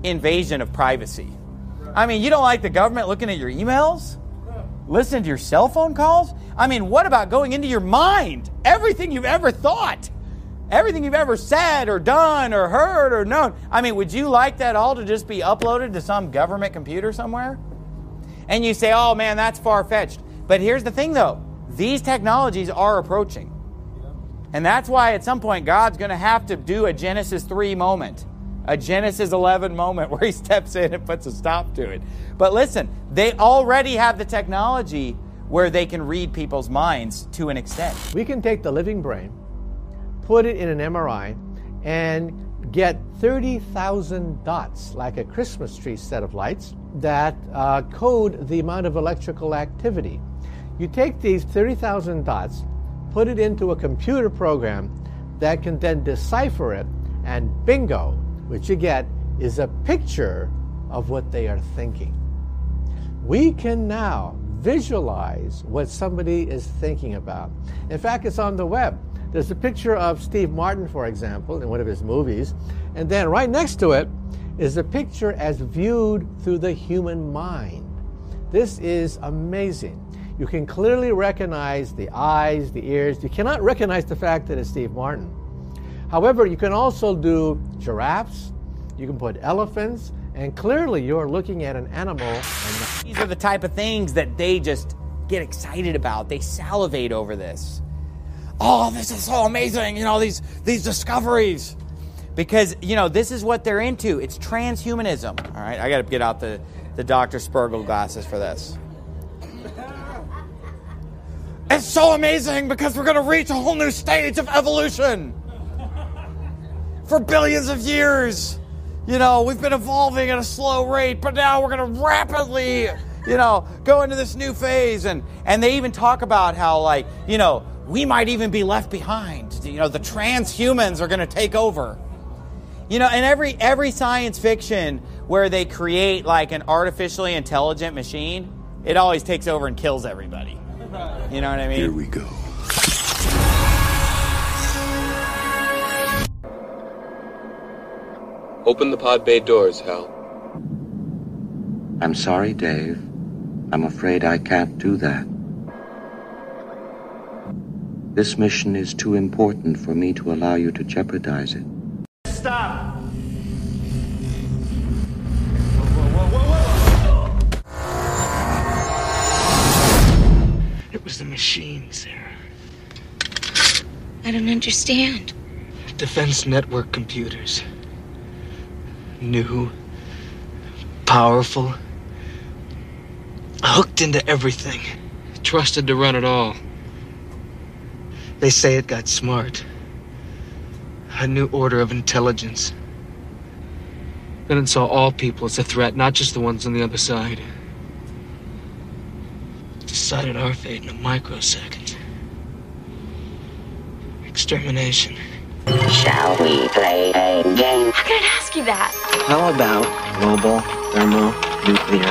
invasion of privacy. I mean, you don't like the government looking at your emails? Listening to your cell phone calls? I mean, what about going into your mind? Everything you've ever thought. Everything you've ever said or done or heard or known. I mean, would you like that all to just be uploaded to some government computer somewhere? And you say, oh man, that's far-fetched. But here's the thing though. These technologies are approaching. And that's why at some point God's going to have to do a Genesis three moment. A Genesis eleven moment where he steps in and puts a stop to it. But listen, they already have the technology where they can read people's minds to an extent. We can take the living brain, put it in an M R I, and get thirty thousand dots, like a Christmas tree set of lights, that uh, code the amount of electrical activity. You take these thirty thousand dots, put it into a computer program that can then decipher it, and bingo, what you get is a picture of what they are thinking. We can now visualize what somebody is thinking about. In fact, it's on the web. There's a picture of Steve Martin, for example, in one of his movies, and then right next to it is a picture as viewed through the human mind. This is amazing. You can clearly recognize the eyes, the ears. You cannot recognize the fact that it's Steve Martin. However, you can also do giraffes, you can put elephants, and clearly you're looking at an animal. And these are the type of things that they just get excited about. They salivate over this. Oh, this is so amazing, you know, these, these discoveries. Because, you know, this is what they're into. It's transhumanism. All right, I got to get out the, the Doctor Spergel glasses for this. It's so amazing because we're going to reach a whole new stage of evolution. For billions of years, you know, we've been evolving at a slow rate, but now we're going to rapidly, you know, go into this new phase. And, and they even talk about how, like, you know, we might even be left behind. You know, the transhumans are going to take over. You know, and every every science fiction where they create, like, an artificially intelligent machine, it always takes over and kills everybody. You know what I mean? Here we go. Open the pod bay doors, Hal. I'm sorry, Dave. I'm afraid I can't do that. This mission is too important for me to allow you to jeopardize it. Stop! It was the machines, Sarah. I don't understand. Defense network computers. New, powerful, hooked into everything, trusted to run it all. They say it got smart. A new order of intelligence. Then it saw all people as a threat, not just the ones on the other side. Decided our fate in a microsecond. Extermination. Shall we play a game? How can I ask you that? How about global thermonuclear?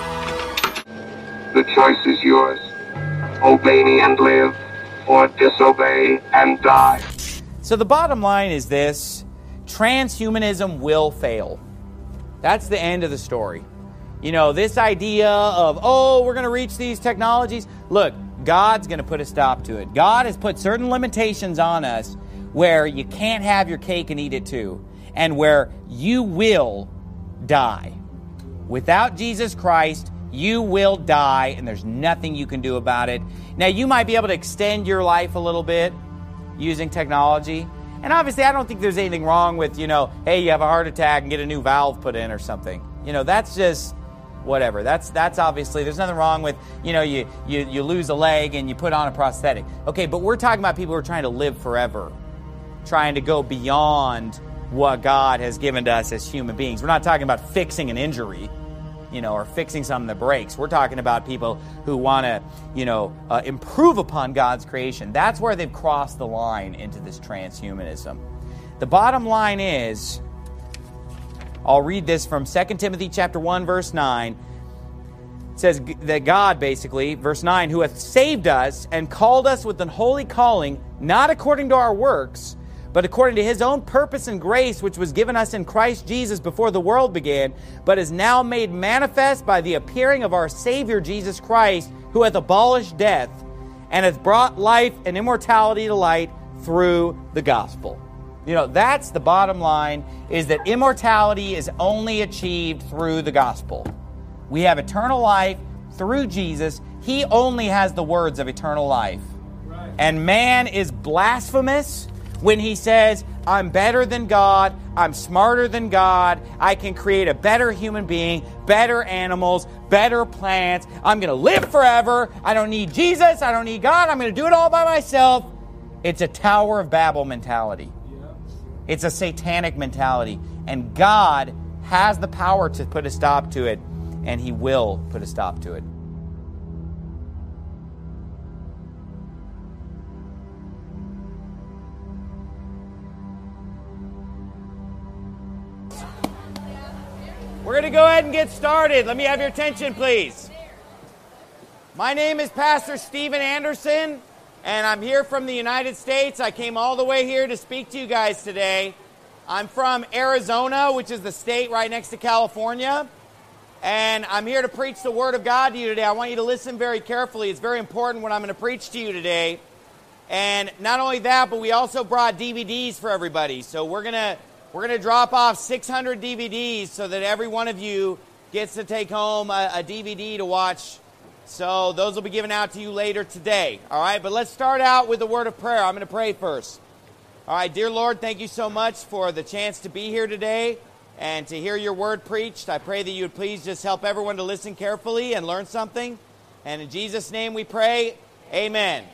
The choice is yours. Obey me and live, or disobey and die. So the bottom line is this: transhumanism will fail. That's the end of the story. You know, this idea of, oh, we're going to reach these technologies. Look, God's going to put a stop to it. God has put certain limitations on us where you can't have your cake and eat it too, and where you will die. Without Jesus Christ, you will die, and there's nothing you can do about it. Now, you might be able to extend your life a little bit using technology. And obviously, I don't think there's anything wrong with, you know, hey, you have a heart attack and get a new valve put in or something. You know, that's just whatever. That's that's obviously, there's nothing wrong with, you know, you, you, you lose a leg and you put on a prosthetic. Okay, but we're talking about people who are trying to live forever, trying to go beyond what God has given to us as human beings. We're not talking about fixing an injury, you know, or fixing something that breaks. We're talking about people who want to, you know, uh, improve upon God's creation. That's where they've crossed the line into this transhumanism. The bottom line is, I'll read this from Second Timothy chapter one, verse nine. It says that God, basically, verse nine, who hath saved us and called us with an holy calling, not according to our works, but according to his own purpose and grace, which was given us in Christ Jesus before the world began, but is now made manifest by the appearing of our Savior Jesus Christ, who hath abolished death, and hath brought life and immortality to light through the gospel. You know, that's the bottom line, is that immortality is only achieved through the gospel. We have eternal life through Jesus. He only has the words of eternal life. Right. And man is blasphemous when he says, I'm better than God, I'm smarter than God, I can create a better human being, better animals, better plants, I'm going to live forever, I don't need Jesus, I don't need God, I'm going to do it all by myself. It's a Tower of Babel mentality. It's a satanic mentality. And God has the power to put a stop to it, and He will put a stop to it. We're going to go ahead and get started. Let me have your attention, please. My name is Pastor Steven Anderson, and I'm here from the United States. I came all the way here to speak to you guys today. I'm from Arizona, which is the state right next to California, and I'm here to preach the Word of God to you today. I want you to listen very carefully. It's very important what I'm going to preach to you today. And not only that, but we also brought D V Ds for everybody. So we're going to We're going to drop off six hundred D V Ds so that every one of you gets to take home a, a D V D to watch. So those will be given out to you later today. All right, but let's start out with a word of prayer. I'm going to pray first. All right, dear Lord, thank you so much for the chance to be here today and to hear your word preached. I pray that you would please just help everyone to listen carefully and learn something. And in Jesus' name we pray, amen.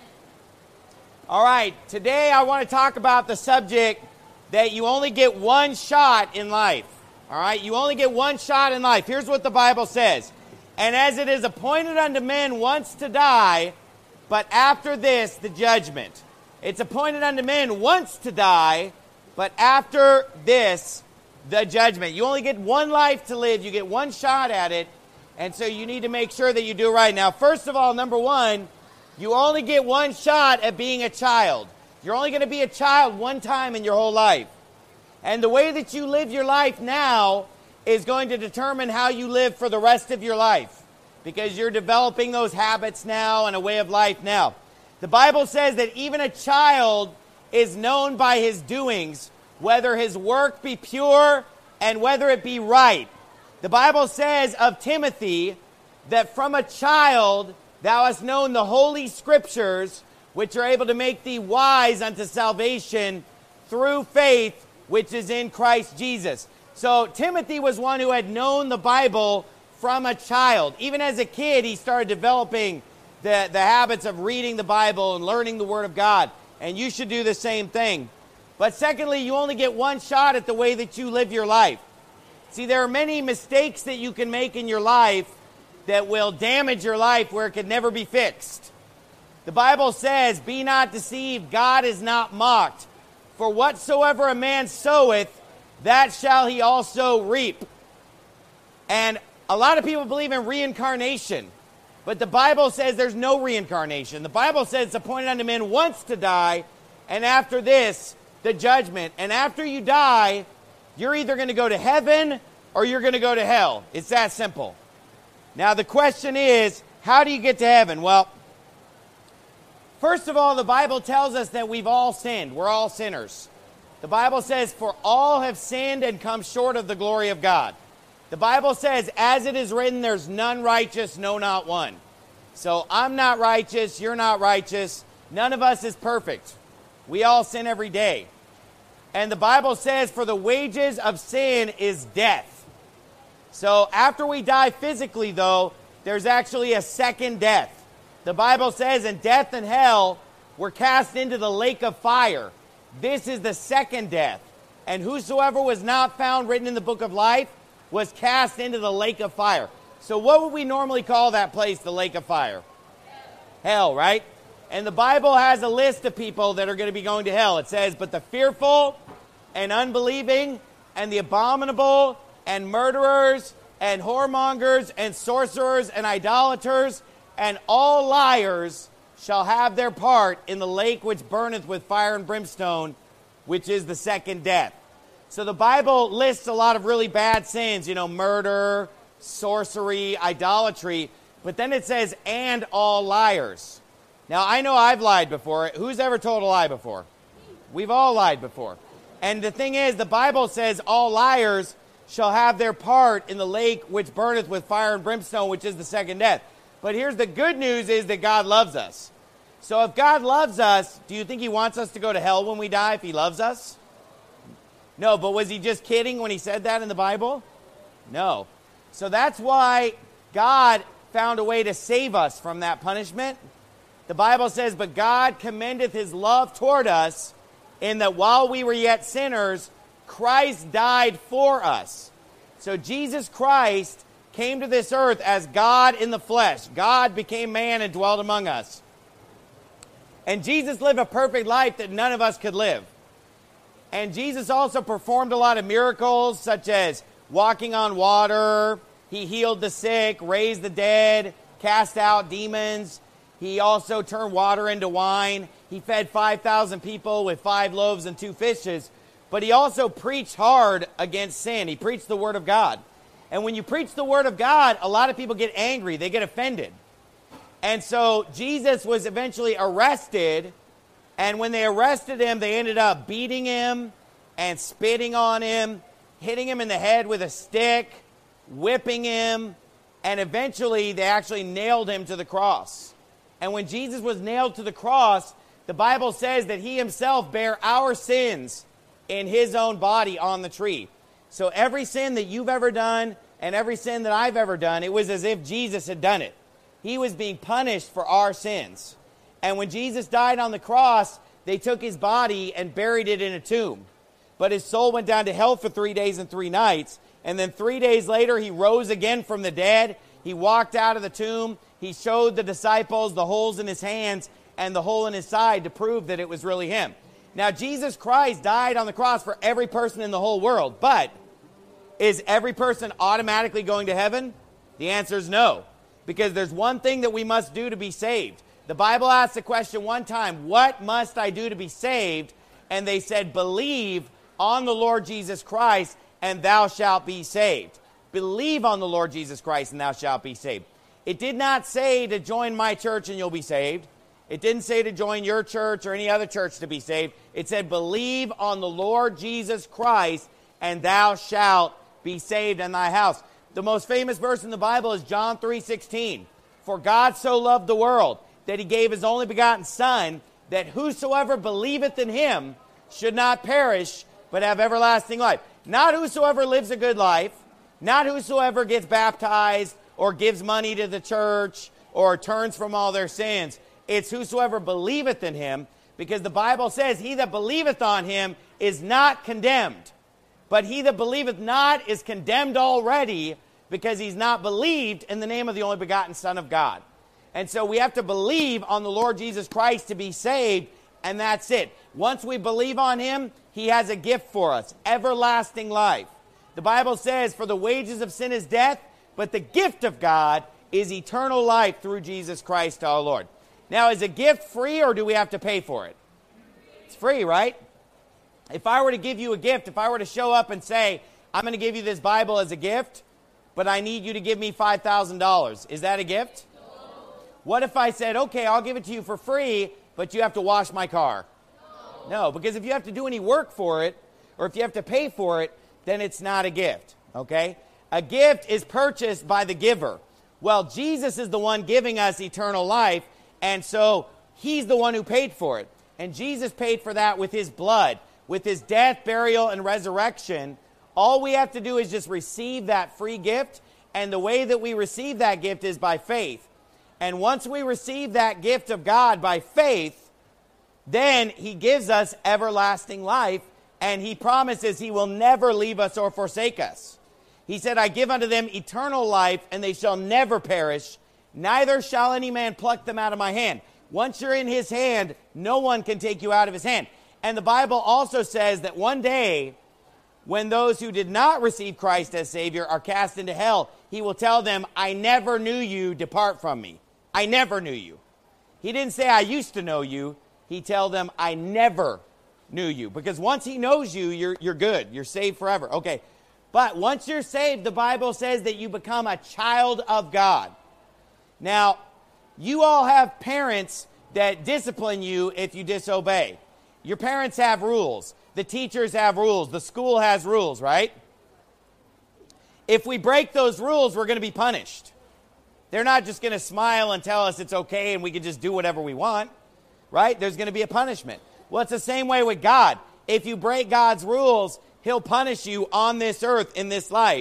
All right, today I want to talk about the subject that you only get one shot in life. All right, you only get one shot in life. Here's what the Bible says. And as it is appointed unto men once to die, but after this the judgment. It's appointed unto men once to die, but after this the judgment. You only get one life to live. You get one shot at it. And so you need to make sure that you do it right. Now, first of all, number one, you only get one shot at being a child. You're only going to be a child one time in your whole life. And the way that you live your life now is going to determine how you live for the rest of your life, because you're developing those habits now and a way of life now. The Bible says that even a child is known by his doings, whether his work be pure and whether it be right. The Bible says of Timothy that from a child thou hast known the holy scriptures, which are able to make thee wise unto salvation through faith, which is in Christ Jesus. So Timothy was one who had known the Bible from a child. Even as a kid, he started developing the, the habits of reading the Bible and learning the Word of God. And you should do the same thing. But secondly, you only get one shot at the way that you live your life. See, there are many mistakes that you can make in your life that will damage your life where it can never be fixed. The Bible says, be not deceived, God is not mocked. For whatsoever a man soweth, that shall he also reap. And a lot of people believe in reincarnation. But the Bible says there's no reincarnation. The Bible says it's appointed unto men once to die, and after this, the judgment. And after you die, you're either going to go to heaven or you're going to go to hell. It's that simple. Now the question is, how do you get to heaven? Well, first of all, the Bible tells us that we've all sinned. We're all sinners. The Bible says, for all have sinned and come short of the glory of God. The Bible says, as it is written, there's none righteous, no, not one. So I'm not righteous, you're not righteous. None of us is perfect. We all sin every day. And the Bible says, for the wages of sin is death. So after we die physically, though, there's actually a second death. The Bible says, in death and hell were cast into the lake of fire. This is the second death. And whosoever was not found written in the book of life was cast into the lake of fire. So what would we normally call that place, the lake of fire? Hell, right? And the Bible has a list of people that are going to be going to hell. It says, but the fearful and unbelieving and the abominable and murderers and whoremongers and sorcerers and idolaters and all liars shall have their part in the lake which burneth with fire and brimstone, which is the second death. So the Bible lists a lot of really bad sins, you know, murder, sorcery, idolatry, but then it says, and all liars. Now, I know I've lied before. Who's ever told a lie before? We've all lied before. And the thing is, the Bible says all liars shall have their part in the lake which burneth with fire and brimstone, which is the second death. But here's the good news is that God loves us. So if God loves us, do you think he wants us to go to hell when we die if he loves us? No, but was he just kidding when he said that in the Bible? No. So that's why God found a way to save us from that punishment. The Bible says, but God commendeth his love toward us in that while we were yet sinners, Christ died for us. So Jesus Christ came to this earth as God in the flesh. God became man and dwelt among us. And Jesus lived a perfect life that none of us could live. And Jesus also performed a lot of miracles, such as walking on water. He healed the sick, raised the dead, cast out demons. He also turned water into wine. He fed five thousand people with five loaves and two fishes. But he also preached hard against sin. He preached the Word of God. And when you preach the Word of God, a lot of people get angry. They get offended. And so Jesus was eventually arrested. And when they arrested him, they ended up beating him and spitting on him, hitting him in the head with a stick, whipping him. And eventually, they actually nailed him to the cross. And when Jesus was nailed to the cross, the Bible says that he himself bare our sins in his own body on the tree. So every sin that you've ever done and every sin that I've ever done, it was as if Jesus had done it. He was being punished for our sins. And when Jesus died on the cross, they took his body and buried it in a tomb. But his soul went down to hell for three days and three nights. And then three days later, he rose again from the dead. He walked out of the tomb. He showed the disciples the holes in his hands and the hole in his side to prove that it was really him. Now, Jesus Christ died on the cross for every person in the whole world. But is every person automatically going to heaven? The answer is no. Because there's one thing that we must do to be saved. The Bible asked the question one time, what must I do to be saved? And they said, believe on the Lord Jesus Christ, and thou shalt be saved. Believe on the Lord Jesus Christ, and thou shalt be saved. It did not say to join my church and you'll be saved. It didn't say to join your church or any other church to be saved. It said, believe on the Lord Jesus Christ, and thou shalt be saved in thy house. The most famous verse in the Bible is John three sixteen. For God so loved the world that he gave his only begotten Son, that whosoever believeth in him should not perish, but have everlasting life. Not whosoever lives a good life, not whosoever gets baptized or gives money to the church or turns from all their sins. It's whosoever believeth in him, because the Bible says, he that believeth on him is not condemned. But he that believeth not is condemned already, because he's not believed in the name of the only begotten Son of God. And so we have to believe on the Lord Jesus Christ to be saved, and that's it. Once we believe on him, he has a gift for us, everlasting life. The Bible says, for the wages of sin is death, but the gift of God is eternal life through Jesus Christ our Lord. Now, is a gift free, or do we have to pay for it? It's free, right? If I were to give you a gift, if I were to show up and say, I'm going to give you this Bible as a gift, but I need you to give me five thousand dollars, is that a gift? No. What if I said, okay, I'll give it to you for free, but you have to wash my car? No. No, because if you have to do any work for it, or if you have to pay for it, then it's not a gift, okay? A gift is purchased by the giver. Well, Jesus is the one giving us eternal life, and so he's the one who paid for it. And Jesus paid for that with his blood, with his death, burial, and resurrection. All we have to do is just receive that free gift, and the way that we receive that gift is by faith. And once we receive that gift of God by faith, then he gives us everlasting life, and he promises he will never leave us or forsake us. He said, I give unto them eternal life, and they shall never perish, neither shall any man pluck them out of my hand. Once you're in his hand, no one can take you out of his hand. And the Bible also says that one day, when those who did not receive Christ as Savior are cast into hell, he will tell them, I never knew you, depart from me. I never knew you. He didn't say, I used to know you. He tell them, I never knew you. Because once he knows you, you're, you're good. You're saved forever. Okay. But once you're saved, the Bible says that you become a child of God. Now, you all have parents that discipline you if you disobey. Your parents have rules. The teachers have rules. The school has rules, right? If we break those rules, we're going to be punished. They're not just going to smile and tell us it's okay and we can just do whatever we want, right? There's going to be a punishment. Well, it's the same way with God. If you break God's rules, he'll punish you on this earth in this life,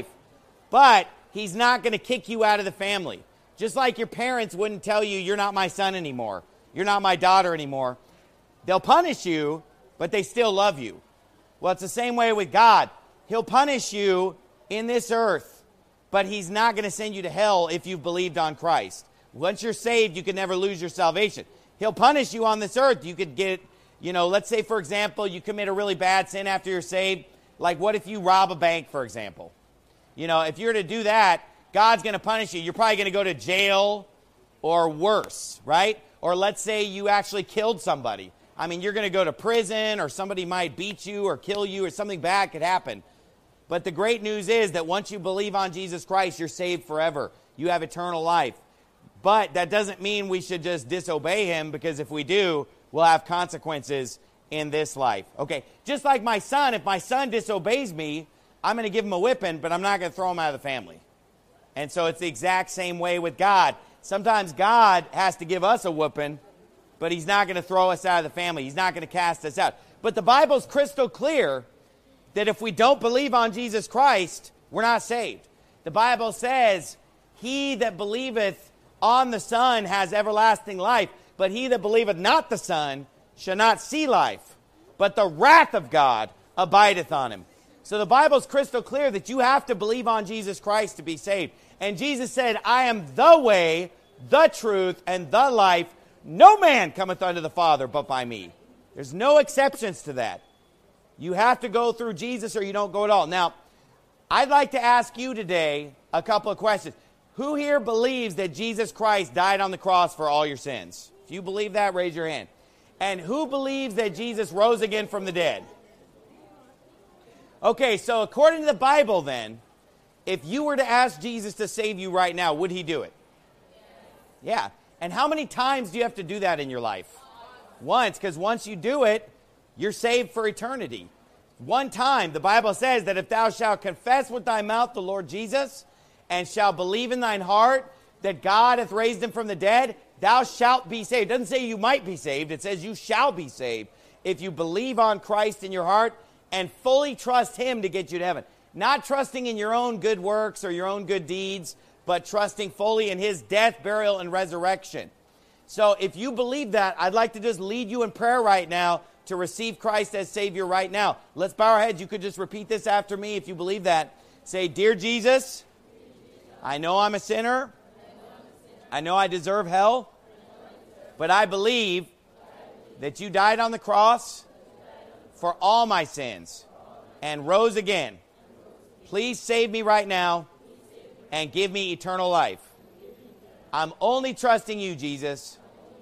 but he's not going to kick you out of the family. Just like your parents wouldn't tell you, you're not my son anymore. You're not my daughter anymore. They'll punish you, but they still love you. Well, it's the same way with God. He'll punish you in this earth, but he's not going to send you to hell if you've believed on Christ. Once you're saved, you can never lose your salvation. He'll punish you on this earth. You could get, you know, let's say, for example, you commit a really bad sin after you're saved. Like what if you rob a bank, for example? You know, if you're to do that, God's going to punish you. You're probably going to go to jail or worse, right? Or let's say you actually killed somebody. I mean, you're going to go to prison, or somebody might beat you or kill you, or something bad could happen. But the great news is that once you believe on Jesus Christ, you're saved forever. You have eternal life. But that doesn't mean we should just disobey him, because if we do, we'll have consequences in this life. Okay, just like my son, if my son disobeys me, I'm going to give him a whipping, but I'm not going to throw him out of the family. And so it's the exact same way with God. Sometimes God has to give us a whooping, but he's not going to throw us out of the family. He's not going to cast us out. But the Bible's crystal clear that if we don't believe on Jesus Christ, we're not saved. The Bible says, he that believeth on the Son has everlasting life, but he that believeth not the Son shall not see life, but the wrath of God abideth on him. So the Bible's crystal clear that you have to believe on Jesus Christ to be saved. And Jesus said, I am the way, the truth, and the life. No man cometh unto the Father but by me. There's no exceptions to that. You have to go through Jesus or you don't go at all. Now, I'd like to ask you today a couple of questions. Who here believes that Jesus Christ died on the cross for all your sins? If you believe that, raise your hand. And who believes that Jesus rose again from the dead? Okay, so according to the Bible then, if you were to ask Jesus to save you right now, would he do it? Yeah. And how many times do you have to do that in your life? Once, because once you do it, you're saved for eternity. One time, the Bible says that if thou shalt confess with thy mouth the Lord Jesus, and shalt believe in thine heart that God hath raised him from the dead, thou shalt be saved. It doesn't say you might be saved. It says you shall be saved if you believe on Christ in your heart and fully trust him to get you to heaven. Not trusting in your own good works or your own good deeds, but trusting fully in his death, burial, and resurrection. So if you believe that, I'd like to just lead you in prayer right now to receive Christ as Savior right now. Let's bow our heads. You could just repeat this after me if you believe that. Say, Dear Jesus, I know I'm a sinner. I know I deserve hell. But I believe that you died on the cross for all my sins and rose again. Please save me right now and give me eternal life. I'm only trusting you, Jesus.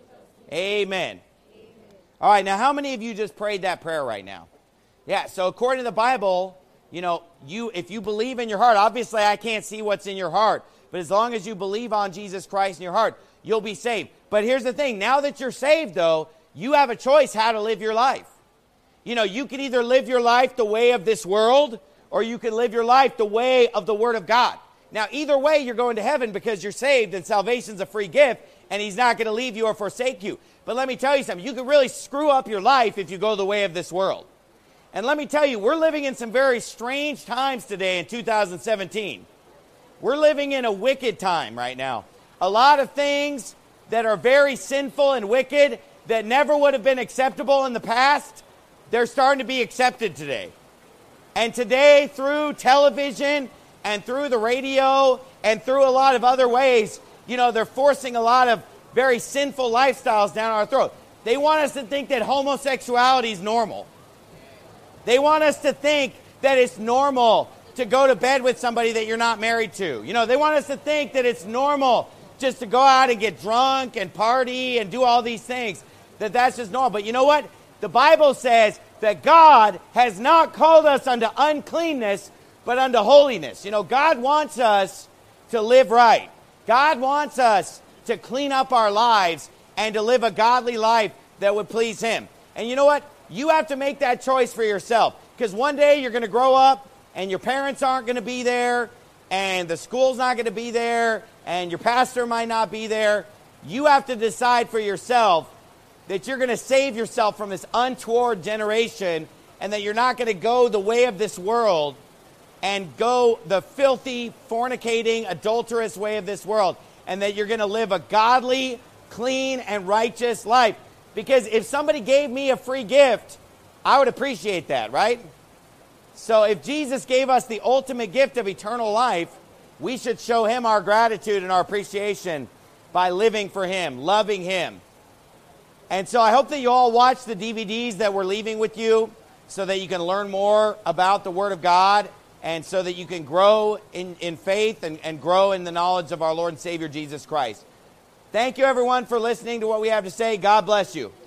Amen. All right, now how many of you just prayed that prayer right now? Yeah, so according to the Bible, you know, you if you believe in your heart, obviously I can't see what's in your heart, but as long as you believe on Jesus Christ in your heart, you'll be saved. But here's the thing, now that you're saved though, you have a choice how to live your life. You know, you can either live your life the way of this world, or you can live your life the way of the Word of God. Now, either way, you're going to heaven because you're saved and salvation's a free gift, and he's not going to leave you or forsake you. But let me tell you something. You can really screw up your life if you go the way of this world. And let me tell you, we're living in some very strange times today in two thousand seventeen. We're living in a wicked time right now. A lot of things that are very sinful and wicked that never would have been acceptable in the past, they're starting to be accepted today. And today, through television and through the radio and through a lot of other ways, you know, they're forcing a lot of very sinful lifestyles down our throat. They want us to think that homosexuality is normal. They want us to think that it's normal to go to bed with somebody that you're not married to. You know, they want us to think that it's normal just to go out and get drunk and party and do all these things, that that's just normal. But you know what? The Bible says that that God has not called us unto uncleanness, but unto holiness. You know, God wants us to live right. God wants us to clean up our lives and to live a godly life that would please Him. And you know what? You have to make that choice for yourself. Because one day you're going to grow up and your parents aren't going to be there and the school's not going to be there and your pastor might not be there. You have to decide for yourself that you're going to save yourself from this untoward generation and that you're not going to go the way of this world and go the filthy, fornicating, adulterous way of this world, and that you're going to live a godly, clean, and righteous life. Because if somebody gave me a free gift, I would appreciate that, right? So if Jesus gave us the ultimate gift of eternal life, we should show Him our gratitude and our appreciation by living for Him, loving Him. And so I hope that you all watch the D V Ds that we're leaving with you so that you can learn more about the Word of God and so that you can grow in, in faith and, and grow in the knowledge of our Lord and Savior Jesus Christ. Thank you, everyone, for listening to what we have to say. God bless you.